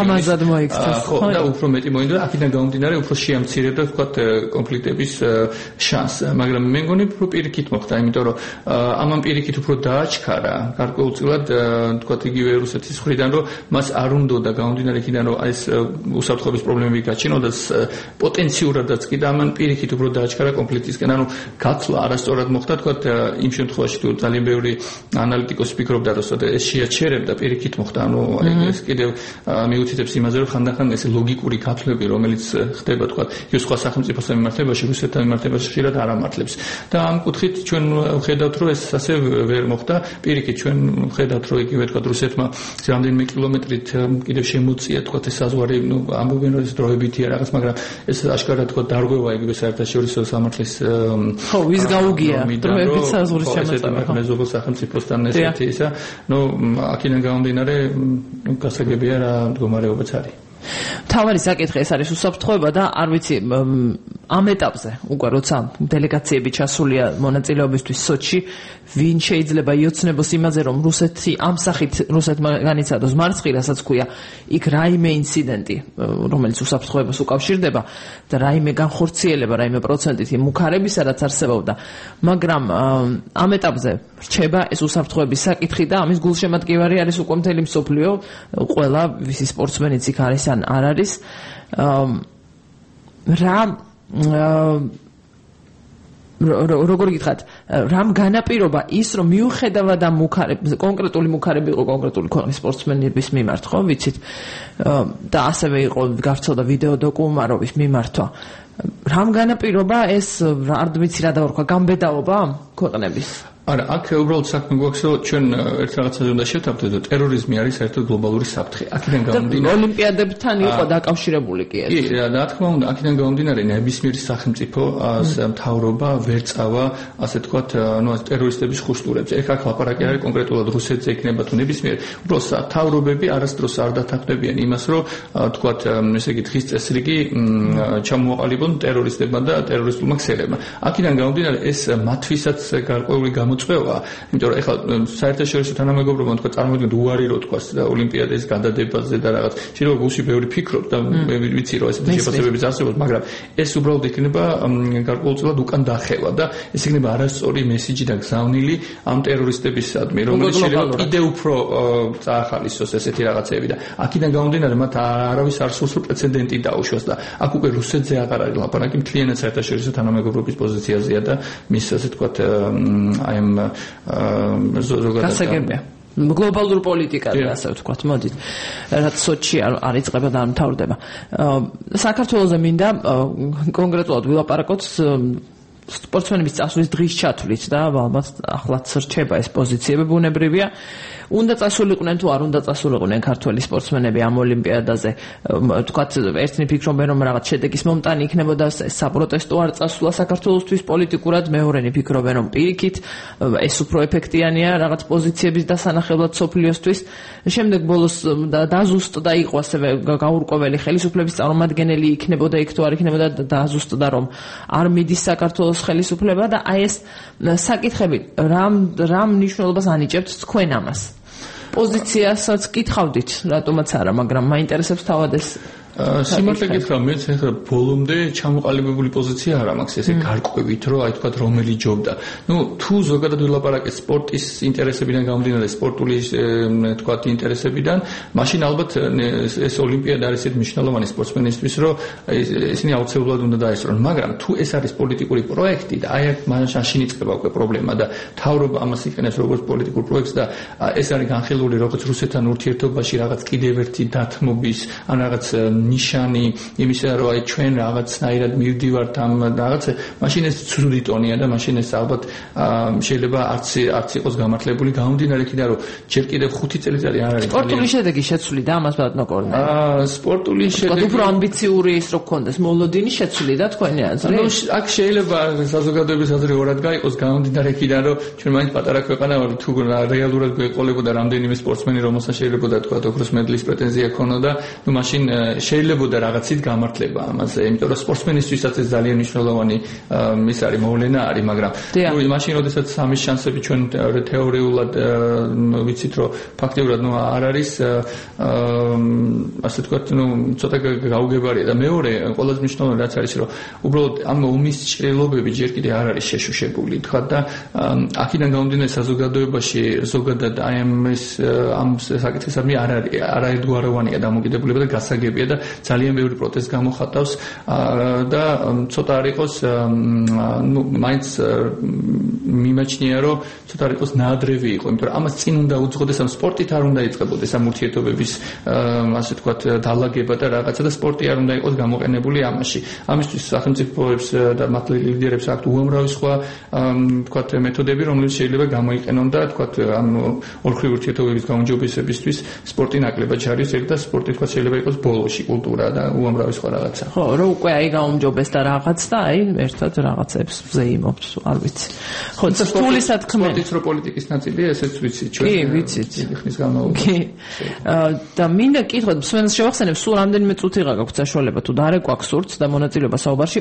მოიქცეს. ხო, და უფრო მეტი მოინდა, აქედან გამომდინარე უფრო შეამცირებდა თქვათ კონფლიქტების შანსს, მაგრამ მე მგონი უფრო პირიქით მოხდა, იმიტომ რომ ამან პირიქით უფრო დააჩქარა გარკვეულწილად თქვათ იგივე რუსეთის მხრიდან, რომ მას არ უნდოდა გამომდინარე იქიდან, რომ ეს უსაფრთხოების პრობლემები გაჩინოდა პოტენციურადაც კი და ამან პირიქით უფრო დააჩქარა კონფლიქტისკენ, ანუ გაცვლა არასწორად მოხდა, თქვათ იმ შემთხვევაში თუ ძალიან ბევრი ანალიტიკოსი ფიქრობდა, რომ ეს შეაჩერებდა პირიქით მოხდა, ანუ ეს კიდევ მიუთითებს იმაზე, რომ ხანდახან ეს ლოგიკური გათვლები, რომელიც ხდება, თქვათ, ის სხვა სახელმწიფოსთან მიმართებაში, რუსეთთან მიმართებაში ხშირად არ ამართლებს. და ამ კუთხით ჩვენ ვხედავთ, რომ ეს ასე ვერ მოხდა. პირიქით ჩვენ ვხედავთ, რომ იგივე თქვათ რუსეთმა რამდენიმე კილომეტრით კიდევ შემოწია, თქვათ, ეს საზღვარი, ამბობენ, რომ ეს დროებითია რაღაც, მაგრამ ეს აშკარად თქვათ დარღვევა იგივე საერთაშორისო სამართლის ხო, ვის გაუგია დროებით საზღვრის შემოწება. მეზობელ სახელმწიფოსთან ესეთი ისა, აქედან გამომდინარე, გასაგებია რა მდგომარეობაც არის. თავარი საკითხი ეს არის უსაფრთხოება და არ ვიცი ამ ეტაპზე უკვე როცა დელეგაციები ჩასულია მონაწილეობისთვის სოჩში ვინ შეიძლება იოცნებოს იმაზე რომ რუსეთი ამ სახით რუსეთმა განიცადოს მარცხი რასაც ქვია იქ რაიმე ინციდენტი რომელიც უსაფრთხოებას უკავშირდება და რაიმე განხორციელება რაიმე პროცენტით მუქარებისა რაც არსებობდა მაგრამ ამ ეტაპზე რჩება ეს უსაფრთხოების საკითხი და ამის გულშემატკივარი არის უკვე მთელი მსოფლიო ყველა ვისი სპორტსმენიც იქ არის ან არ არის როგორ გითხრათ რამ განაპირობა ის რომ მიუხედავად ამ კონკრეტული მუქარები იყო კონკრეტული ქვეყნის სპორტსმენების მიმართ ხო ვიცით და ასევე იყო გავრცელდა ვიდეო დოკუმენტარობის მიმართვა რამ განაპირობა ეს არ ვიცი რა დავარქვა გამბედაობა ქვეყნების არა, აქ უბრალოდ საქმე გვაქვს, რომ ჩვენ ერთ რაღაცაზე უნდა შევთავაზოთ, რომ ტერორიზმი არის საერთოდ გლობალური საფრთხე. აქედან გამომდინარე, ოლიმპიადებთან იყო დაკავშირებული კი ეს. კი, რა თქმა უნდა, აქედან გამომდინარე, ნებისმიერი სახელმწიფო მთავრობა ვერ წავა, ასე თქვათ, ტერორისტების ხუშტურებზე. ეხლა აქ ლაპარაკი არის კონკრეტულად რუსეთზე იქნება თუ ნებისმიერ. უბრალოდ მთავრობები არასდროს არ დათანხმდებიან იმას, რომ თქვათ, ესე იგი დღის წესრიგი ჩამოაყალიბონ ტერორისტებმა და ტერორისტულმა ქსელებმა. აქედან გამომდინარე, ეს მათთვისაც გარკვეული მოწვევა, იმიტომ რომ ეხლა საერთაშორისო თანამეგობრობამ თქვა წარმოიდგინეთ უარი რო თქვა ოლიმპიადის გადადებაზე და რაღაც შეიძლება გულში ბევრი ფიქრობ და მე ვიცი რომ ესეთი შეფასებებიც არსებობს, მაგრამ ეს უბრალოდ იქნება გარკვეულწილად უკან დახევა და ეს იქნება არასწორი მესიჯი და გზავნილი ამ ტერორისტებისადმი, რომელიც შეიძლება კიდევ უფრო წაახალისოს ესეთი რაღაცები და აქედან გამომდინარე მათ არავის არ სურს რომ პრეცედენტი დაუშვას და აქ უკვე რუსეთზე აღარ არის ლაპარაკი, მთლიანად საერთაშორისო თანამეგობრობის პოზიციაზეა და მის ასე თქვათ აი ამ ზოგადად გლობალურ პოლიტიკაზე ასე ვთქვათ, მოდით. რაც სოჩში არ იწყება და არ მთავრდება. საქართველოზე მინდა კონკრეტულად ვილაპარაკოთ სპორტსმენების წასვლის დღის ჩათვლით და ალბათ ახლაც რჩება ეს პოზიციები ბუნებრივია. უნდა წასულიყვნენ თუ არ უნდა წასულიყვნენ ქართველი სპორტსმენები ამ ოლიმპიადაზე. თქვათ ერთნი ფიქრობენ რომ რაღაც შედეგის მომტანი იქნებოდა საპროტესტო არ წასულა საქართველოსთვის პოლიტიკურად, მეორენი ფიქრობენ რომ პირიქით ეს უფრო ეფექტიანია რაღაც პოზიციების დასანახებლად სოფლიოსთვის. შემდეგ ბოლოს დაზუსტდა იყო ასევე გაურკვეველი ხელისუფლების წარმომადგენელი იქნებოდა იქ თუ არ იქნებოდა დაზუსტდა რომ არ მიდის საქართველოს ხელისუფლება და აი ეს საკითხები რამ მნიშვნელობას ანიჭებთ თქვენ ამას? პოზიციასაც კითხავდით, რატომაც არა, მაგრამ მაინტერესებს თავად ეს სიმართლე გითხრა, მეც ახლა ბოლომდე ჩამოყალიბებული პოზიცია არ მაქვს, ესე გარკვევით, რომ აი თქვა რომელი ჯობდა. თუ ზოგადად ვილაპარაკეთ სპორტის ინტერესებიდან გამომდინარე, სპორტული თქვა ინტერესებიდან, მაშინ ალბათ ეს ოლიმპიადა არის ერთ მნიშვნელოვანი სპორტსმენისთვის, რომ ისინი აუცილებლად უნდა დაესწრონ, მაგრამ თუ ეს არის პოლიტიკური პროექტი და აი აქ მაშინ იწყება უკვე პრობლემა და თავრობა ამას იყენებს როგორც პოლიტიკურ პროექტს და ეს არის განხილული როგორც რუსეთთან ურთიერთობაში რაღაც კიდევ ერთი დათმობის ან რაღაც ნიშანი იმისა რომ აი ჩვენ რაღაცნაირად მივდივართ ამ რაღაც მაშინ ეს ცუდი ტონია და მაშინ ეს ალბათ შეიძლება არც იყოს გამართლებული გამომდინარე იქიდან რომ ჯერ კიდევ 5 წელიწადი არ არის სპორტული შედეგი შეცვლიდა ამას ბატონო კორნე სპორტული შედეგი უფრო ამბიციური ის რო გქონდეს მოლოდინი შეცვლიდა თქვენი აზრი აქ შეიძლება საზოგადოების აზრი ორად გაიყოს გამომდინარე იქიდან რომ ჩვენ მაინც პატარა ქვეყანა ვართ თუ რეალურად გვეყოლებოდა რამდენიმე სპორტსმენი რომელსაც შეიძლება თქვა ოქროს მედლის პრეტენზია ქონოდა ნუ მაშინ შეიძლებოდა რაღაცით გამართლება ამაზე, იმიტომ რომ სპორტსმენისთვისაც ეს ძალიან მნიშვნელოვანი ის არის მოვლენა არის, მაგრამ მაშინ როდესაც სამის შანსები ჩვენ თეორიულად ვიცით რომ ფაქტიურად არ არის ასე თქვა ცოტა გაუგებარია და მეორე ყველაზე მნიშვნელოვანი რაც არის რომ უბრალოდ ამ ომის ჭრილობები ჯერ კიდე არ არის შეშუშებული თქვა და აქედან გამომდინარე საზოგადოებაში ზოგადად აი ამ საკითხისადმი არაერთგვაროვანია დამოკიდებულება და გასაგებია და ძალიან ბევრი პროტესტ გამოხატავს და ცოტა არ იყოს მაინც მიმაჩნია რომ ცოტა არ იყოს ნაადრევი იყო იმიტომ რომ ამას წინ უნდა უძღოდეს ამ სპორტით არ უნდა იწყებოდეს ამ ურთიერთობების ასე თქვა დალაგება და რაღაცა და სპორტი არ უნდა იყოს გამოყენებული ამაში ამისთვის სახელმწიფოებს და მათ ლიდერებს აქვთ უამრავი სხვა თქვა მეთოდები რომლებიც შეიძლება გამოიყენონ და თქვა ამ ოლქრივ ურთიერთობების გაუმჯობესებისთვის სპორტი ნაკლებად ჩარის და სპორტი თქვა შეიძლება იყოს ბოლოში კულტურა და უამრავი სხვა რაღაცა ხო რომ უკვე აი გაუმჯობეს და რაღაც და აი ერთად რაღაცებს ვზეიმობთ არ ვიცი ხო სრული სათქმელი სპორტიც რო პოლიტიკის ნაწილია ესეც ვიცით ჩვენ კი ვიცით ხნის განმავლობაში და მინდა კითხოთ მსმენელს შევახსენებ სულ რამდენიმე წუთიღა გაქვთ საშუალება თუ დარეკვა გსურთ და მონაწილეობა საუბარში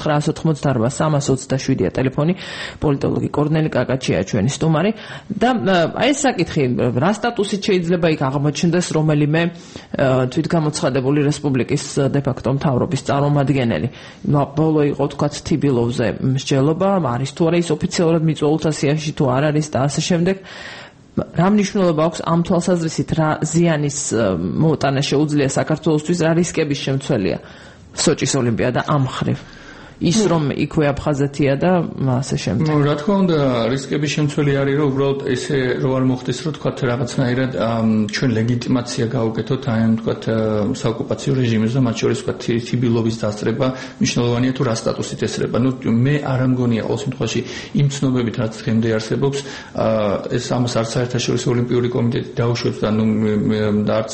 2988327-ია ტელეფონი პოლიტოლოგი კორნელი კაკაჩია ჩვენი სტუმარი და აი ეს საკითხი რა სტატუსით შეიძლება იქ აღმოჩნდეს რომელიმე თვითგამოცხადებული რესპუბლიკის დე-ფაქტო მთავრობის წარმომადგენელი ბოლო იყო თქვა თიბილოვზე მსჯელობა არის თუ არა ის ოფიციალურად მიწვეულთა სიაში თუ არ არის და ასე შემდეგ რა მნიშვნელობა აქვს ამ თვალსაზრისით რა ზიანის მოტანა შეუძლია საქართველოსთვის რა რისკების შემცველია სოჭის ოლიმპიადა ამ მხრივ ის რომ იქვე აფხაზეთია და ასე შემდეგ. რა თქმა უნდა, რისკების შემცველი არის, რომ უბრალოდ ესე რო არ მოხდეს, რომ თქვა რაღაცნაირად ჩვენ ლეგიტიმაცია გავუკეთოთ აი ამ თქვა საოკუპაციო რეჟიმის და მათ შორის თქვა თიბილოვის დასწრება მნიშვნელოვანია თუ რა სტატუსით ესწრება. ნუ მე არ ამგონია ყოველ შემთხვევაში იმ ცნობებით რაც დღემდე არსებობს, ეს ამას არც საერთაშორისო ოლიმპიური კომიტეტი დაუშვებს და ნუ და არც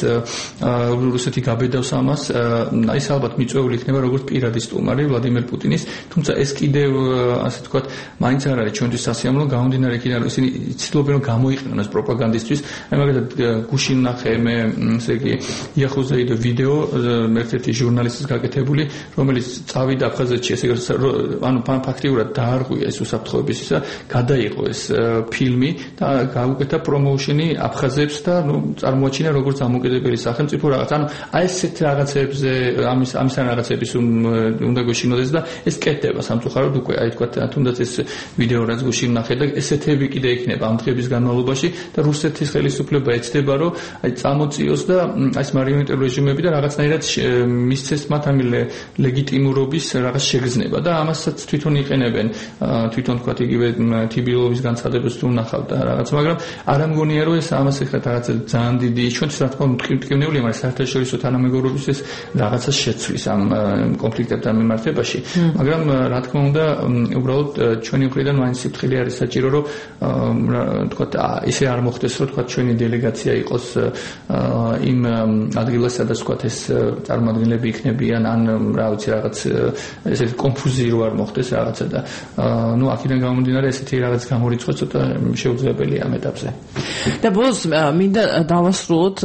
რუსეთი გაბედავს ამას. აი ეს ალბათ მიწვეული იქნება როგორც პირადი სტუმარი ვლადიმერ პუტინის, თუმცა ეს კიდევ ასე ვთქვათ, მაინც არ არის ჩვენთვის სასიამოვნო, გამომდინარე იქიდან რომ ისინი ცდილობენ რომ გამოიყენონ ეს პროპაგანდისთვის. აი მაგალითად გუშინ ნახე მე ესე იგი იახუზეიდო ვიდეო ერთ-ერთი ჟურნალისტის გაკეთებული, რომელიც წავიდა აფხაზეთში, ესე იგი ანუ ფაქტიურად დაარღვია ეს უსაფრთხოების ისა, გადაიღო ეს ფილმი და გაუკეთა პრომოუშენი აფხაზებს და ნუ წარმოაჩინა როგორც დამოუკიდებელი სახელმწიფო რაღაც. ანუ აი ესეთ რაღაცებზე ამის რაღაცების უნდა გუშინოდეს და ეს კეთდება სამწუხაროდ უკვე აი თქვა თუნდაც ეს ვიდეო რაც გუშინ ნახე და ესეთები კიდე იქნება ამ დღეების განმავლობაში და რუსეთის ხელისუფლება ეცდება რომ აი წამოწიოს და აი ეს მარიონეტულ რეჟიმები და რაღაცნაირად მისცეს მათ ამ ლეგიტიმურობის რაღაც შეგრძნება და ამასაც თვითონ იყენებენ თვითონ თქვა იგივე თიბილოვის განცხადებას თუ ნახავ და რაღაც მაგრამ არ ამგონია რომ ეს ამას ეხლა რაღაც ძალიან დიდი ჩვენთვის რა თქმა უნდა მტკივნეულია მაგრამ საერთაშორისო თანამეგობრობის ეს რაღაცას შეცვლის ამ კონფლიქტებთან მიმართებაში მაგრამ რა თქმა უნდა უბრალოდ ჩვენი მხრიდან მაინც სიფრთხილე არის საჭირო რომ თქვა ისე არ მოხდეს რომ თქვა ჩვენი დელეგაცია იყოს იმ ადგილას სადაც თქვა ეს წარმომადგენლები იქნებიან ან რა ვიცი რაღაც ესეთი კონფუზია რო არ მოხდეს რაღაცა და ნუ აქედან გამომდინარე ესეთი რაღაც გამორიცხვა ცოტა შეუძლებელია ამ ეტაპზე და ბოლოს მინდა დავასრულოთ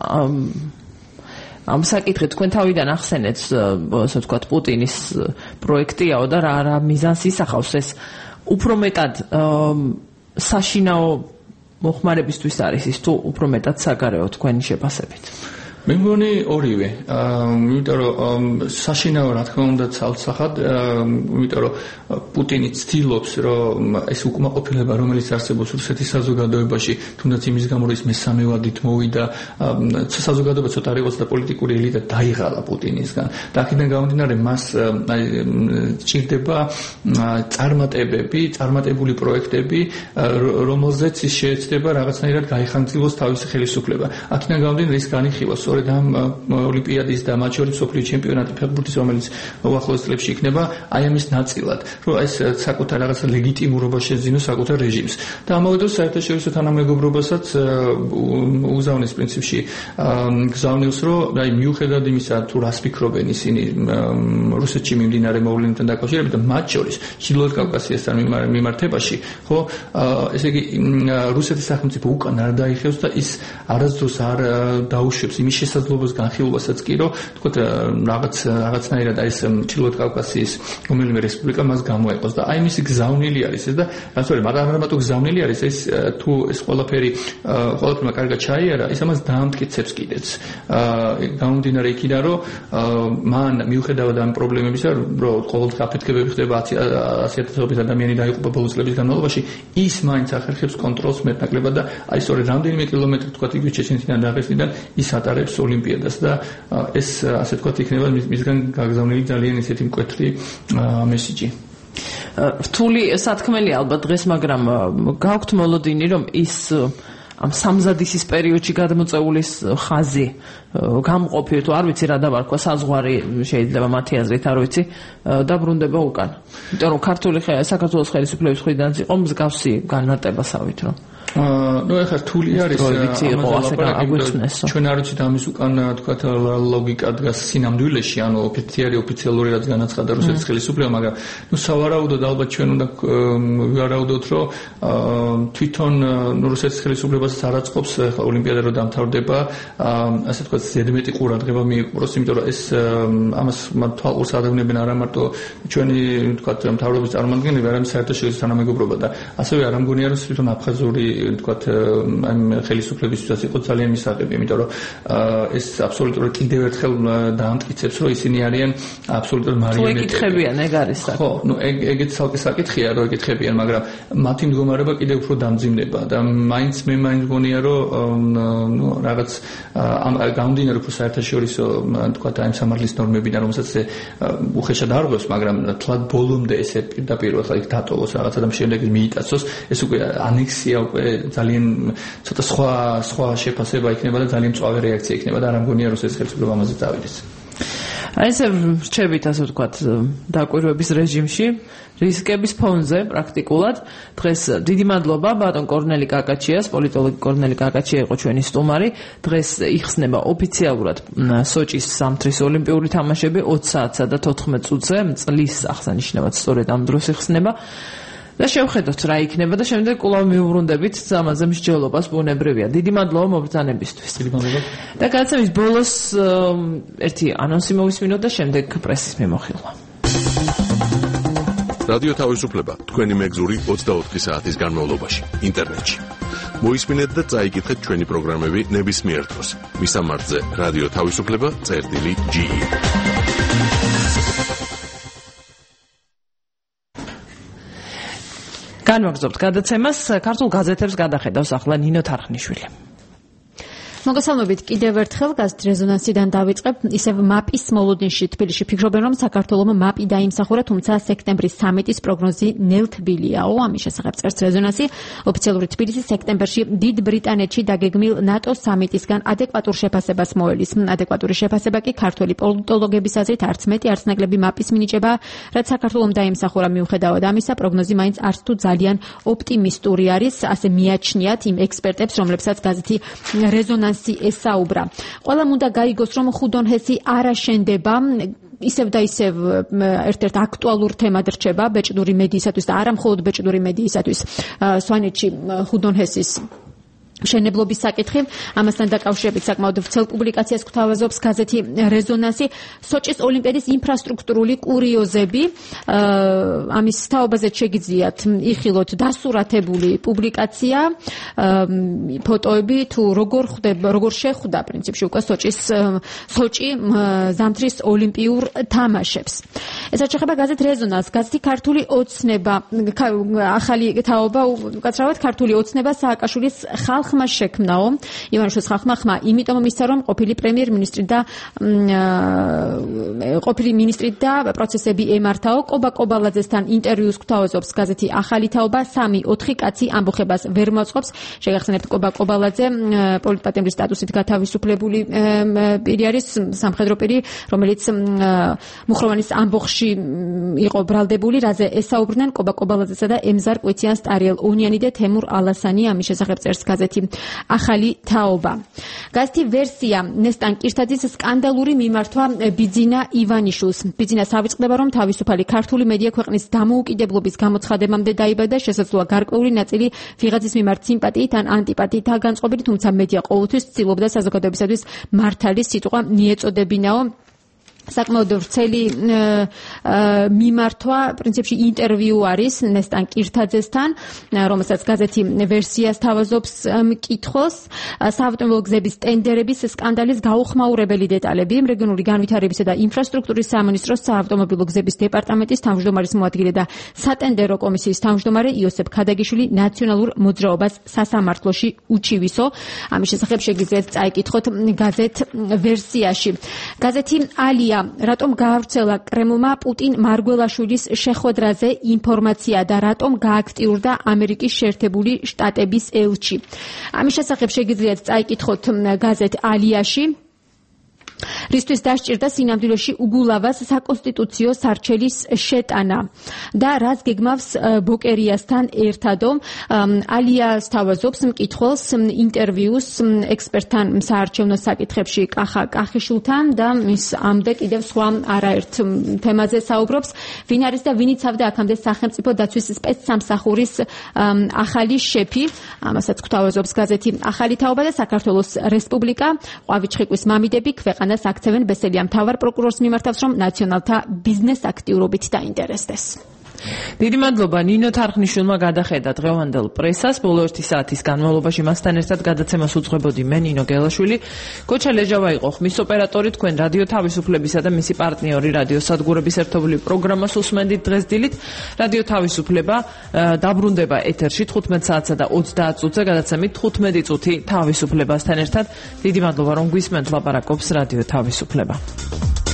ამ საკითხით თქვენ თავიდან ახსენეთ ასე ვთქვათ პუტინის პროექტიაო და რა მიზანს ისახავს ეს უფრო მეტად საშინაო მოხმარებისთვის არის ის თუ უფრო მეტად საგარეო თქვენი შეფასებით მე მგონი ორივე იმიტომ რომ საშინაო რა თქმა უნდა ცალსახად იმიტომ რომ პუტინი ცდილობს რომ ეს უკმაყოფილება რომელიც არსებობს რუსეთის საზოგადოებაში თუნდაც იმის გამო რომ ის მესამე ვადით მოვიდა საზოგადოება ცოტა არ იყოს და პოლიტიკური ელიტა დაიღალა პუტინისგან და აქედან გამომდინარე მას ჭირდება წარმატებული პროექტები რომელზეც ის შეეცდება რაღაცნაირად გაიხანგცილოს თავისი ხელისუფლება აქედან გამომდინარე ის განიხილავს სწორედ ამ ოლიმპიადის და მათ შორის მსოფლიო ჩემპიონატი ფეხბურთის რომელიც უახლოეს წლებში იქნება აი ამის ნაწილად რომ ეს საკუთარ რაღაც ლეგიტიმურობა შეძინოს საკუთარ რეჟიმს და ამავე დროს საერთაშორისო თანამეგობრობასაც უზავნეს პრინციპში გზავნილს რომ აი მიუხედავად იმისა თუ რას ფიქრობენ ისინი რუსეთში მიმდინარე მოვლენებთან დაკავშირებით და მათ შორის ჩრდილოეთ კავკასიასთან მიმართებაში ხო ესე იგი რუსეთის სახელმწიფო უკან არ დაიხევს და ის არასდროს არ დაუშვებს იმის შესაძლებლობის განხილვასაც კი რომ თქო რაღაცნაირად აი ეს ჩრდილოეთ კავკასიის რომელიმე რესპუბლიკა მას გამოეყოს და აი მისი გზავნილი არის ეს და ასე მაგრამ გზავნილი არის ეს თუ ეს ყველაფერმა კარგად ჩაიარა ის ამას დაამტკიცებს კიდეც გამომდინარე იქიდან რომ მან მიუხედავად ამ პრობლემებისა რომ ყოველდღე აფეთქებები ხდება 100,000 ადამიანი დაიღუპა ბოლო წლების განმავლობაში ის მაინც ახერხებს კონტროლს მეტნაკლებად და აი სწორედ რამდენიმე კილომეტრი თქვა იგივე ჩეჩნეთიდან და აღესნიდან ის ატარებს ოლიმპიადას და ეს ასე თქვა იქნება მისგან გაგზავნილი ძალიან ისეთი მკვეთრი მესიჯი რთული სათქმელი ალბათ დღეს მაგრამ გაქვთ მოლოდინი რომ ის ამ სამზადისის პერიოდში გადმოწეულის ხაზი გამყოფი თუ არ ვიცი რა დავარქვა საზღვარი შეიძლება მათი აზრით არ ვიცი დაბრუნდება უკან იმიტომ რომ საქართველოს ხელისუფლების მხრიდან იყო მსგავსი განმარტებასავით რომ ნუ ახლა რთული არის ჩვენ არ ვიცით ამის უკან თქვათ ლოგიკა დგას სინამდვილეში ანუ ოფიციალური რაც განაცხადა რუსეთის ხელისუფლება მაგრამ ნუ სავარაუდოდ ალბათ ჩვენ უნდა ვივარაუდოთ რომ თვითონ რუსეთის ხელისუფლებას არაწყობს ოლიმპიადა რომ დამთავრდება ასე თქვათ ზედმეტი ყურადღება მიიპყროს იმიტომ რომ ეს ამას თვალყურს ადევნებენ არა მარტო ჩვენი თქვათ მთავრობის წარმომადგენლები არამედ საერთაშორისო თანამეგობრობა და ასევე არ ამგონია რომ თვითონ აფხაზური თქვათ ამ ხელისუფლებისთვისაც იყო ძალიან მისაღები, იმიტომ რომ ეს აბსოლუტურად კიდევ ერთხელ დაამტკიცებს, რომ ისინი არიან აბსოლუტურად მარიონეტები. თუ ეკითხებიან, ეგ არის საკითხი. ხო, ნუ ეგეც ცალკე საკითხია, რომ ეკითხებიან, მაგრამ მათი მდგომარეობა კიდევ უფრო დამძიმდება და მაინც მგონია, რომ ნუ რაღაც ამ გამომდინარე უფრო საერთაშორისო თქვათ აი სამართლის ნორმებიდან, რომელსაც უხეშად არღვევს, მაგრამ თლად ბოლომდე ესე პირდაპირ ახლა იქ დატოვოს რაღაცა და შემდეგ მიიტაცოს, ეს უკვე ანექსია უკვე ძალიან ცოტა სხვა შეფასება იქნება და ძალიან მწვავე რეაქცია იქნება და არ ამგონია რომ ეს ხელისუფლება ამაზე წავიდეს. აი ესე რჩებით ასე ვთქვათ დაკვირვების რეჟიმში რისკების ფონზე პრაქტიკულად დღეს დიდი მადლობა ბატონ კორნელი კაკაჩიას პოლიტოლოგი კორნელი კაკაჩია იყო ჩვენი სტუმარი დღეს იხსნება ოფიციალურად სოჭის ზამთრის ოლიმპიური თამაშები 20 საათსა და 14 წუთზე წლის აღსანიშნავად სწორედ ამ დროს იხსნება და შევხედოთ რა იქნება და შემდეგ კვლავ მივუბრუნდებით ამაზე მსჯელობას ბუნებრივია. დიდი მადლობა მობრძანებისთვის. დიდი მადლობა. და გადაცემის ბოლოს ერთი ანონსი მოვისმინოთ და შემდეგ პრესის მიმოხილვა. რადიო თავისუფლება თქვენი მეგზური 24 საათის განმავლობაში ინტერნეტში. მოისმინეთ და წაიკითხეთ ჩვენი პროგრამები ნებისმიერ დროს. მისამართზე რადიო თავისუფლება.ge განვაგრძობთ გადაცემას ქართულ გაზეთებს გადახედავს ახლა ნინო თარხნიშვილი. მოგესალმებით კიდევ ერთხელ გაზეთ რეზონანსიდან დავიწყებ ისევ მაპის მოლოდინში თბილისში ფიქრობენ რომ საქართველოს მაპი დაიმსახურა თუმცა სექტემბრის სამიტის პროგნოზი ნელთბილიაო ამის შესახებ წერს რეზონანსი ოფიციალური თბილისი სექტემბერში დიდ ბრიტანეთში დაგეგმილ ნატოს სამიტისგან ადეკვატურ შეფასებას მოელის ადეკვატური შეფასება კი ქართველი პოლიტოლოგების აზრით არც მეტი არც ნაკლები მაპის მინიჭება რაც საქართველოს დაიმსახურა მიუხედავად ამისა პროგნოზი მაინც არც თუ ძალიან ოპტიმისტური არის ასე მიაჩნიათ იმ ექსპერტებს რომლებსაც გაზეთი რეზონანსი ესაუბრა. ყველამ უნდა გაიგოს, რომ ხუდონჰესი არ აშენდება ისევ და ისევ ერთ-ერთ აქტუალურ თემად რჩება ბეჭდური მედიისათვის და არა მხოლოდ ბეჭდური მედიისათვის სვანეთში ხუდონჰესის მშენებლობის საკითხი ამასთან დაკავშირებით საკმაოდ ვრცელ პუბლიკაციას გვთავაზობს გაზეთი რეზონანსი სოჭის ოლიმპიადის ინფრასტრუქტურული კურიოზები ამის თაობაზე შეგიძლიათ იხილოთ დასურათებული პუბლიკაცია ფოტოები თუ როგორ შეხვდა პრინციპში უკვე სოჭი ზამთრის ოლიმპიურ თამაშებს ეს შეეხება გაზეთ რეზონანს გაზეთი ქართული ოცნება ახალი თაობა უკაცრავად ქართული ოცნება სააკაშვილის ხმა შექმნაო ივანიშვილის ხალხმა ხმა იმიტომ მისცა რომ ყოფილი პრემიერ-მინისტრი და პროცესები ემართაო კობა კობალაძესთან ინტერვიუს გვთავაზობს გაზეთი ახალი თაობა 3-4 კაცი ამბოხებას ვერ მოწყობს შეგახსენებთ კობა კობალაძე პოლიტპატიმრის სტატუსით გათავისუფლებული პირი არის სამხედრო პირი რომელიც მუხროვანის ამბოხში სახლში იყო ბრალდებული, რაზე ესაუბრნენ კობა კობალაძესა და ემზარ კვიციანს, ტარიელ ონიანი და თემურ ალასანი. ამის შესახებ წერს გაზეთი ახალი თაობა. გაზეთი ვერსია ნესტან კირთაძის სკანდალური მიმართვა ბიძინა ივანიშვილს. ბიძინა ავიწყდება, რომ თავისუფალი ქართული მედია ქვეყნის დამოუკიდებლობის გამოცხადებამდე დაიბადა, შესაძლოა გარკვეული ნაწილი ვიღაცის მიმართ სიმპათიით ან ანტიპათიითაა განწყობილი, თუმცა მედია ყოველთვის ცდილობდა საზოგადოებისათვის მართალის სიტყვა მიეწოდებინაო. საკმაოდ ვრცელი მიმართვა, პრინციპში ინტერვიუ არის ნესტან კირთაძესთან, რომელსაც გაზეთი ვერსია სთავაზობს მკითხოს. საავტომობილო გზების ტენდერების სკანდალის გაუხმაურებელი დეტალები. რეგიონული განვითარებისა და ინფრასტრუქტურის სამინისტროს საავტომობილო გზების დეპარტამენტის თავმჯდომარის მოადგილე და სატენდერო კომისიის თავმჯდომარე იოსებ ქადაგიშვილი ნაციონალურ მოძრაობას სასამართლოში უჩივისო. ამის შესახებ შეგიძლიათ წაიკითხოთ გაზეთ ვერსიაში. გაზეთი ალია რატომ გაავრცელა კრემლმა პუტინ მარგველაშვილის შეხვედრაზე ინფორმაცია და რატომ გააქტიურდა ამერიკის შეერთებული შტატების ელჩი. ამის შესახებ შეგიძლიათ წაიკითხოთ გაზეთ ალიაში. რისთვის დასჭირდა სინამდვილეში უგულავას საკონსტიტუციო სარჩელის შეტანა და რაც გეგმავს ბოკერიასთან ერთადო. ალია სთავაზობს მკითხველს ინტერვიუს ექსპერტთან საარჩევნო საკითხებში კახა კახიშვილთან და მის ამდე კიდევ სხვა არაერთ თემაზე საუბრობს. ვინ არის და ვინ იცავდა აქამდე სახელმწიფო დაცვის სპეცსამსახურის ახალი შეფი. ამასაც გვთავაზობს გაზეთი ახალი თაობა და საქართველოს რესპუბლიკა. ყვავიჩხიკვის მამიდები ქვეყანას აქცევენ ბესელია მთავარ პროკურორს მიმართავს, რომ ნაციონალთა ბიზნეს აქტიურობით დაინტერესდეს. დიდი მადლობა ნინო თარხნიშვილმა გადახედა დღევანდელ პრესას. ბოლო 1 საათის განმავლობაში მასთან ერთად გადაცემას უძღვებოდი მე ნინო გელაშვილი. კოჩა ლეჟავა იყო ხმის ოპერატორი. თქვენ რადიო თავისუფლებისა და მისი პარტნიორი რადიო სადგურების ერთობლივ პროგრამას უსმენდით დღეს დილით. რადიო თავისუფლება დაბრუნდება ეთერში 15 საათსა და 30 წუთზე, გადაცემით 15 წუთი თავისუფლებასთან ერთად. დიდი მადლობა რომ გვისმენთ, ლაპარაკობს რადიო თავისუფლება.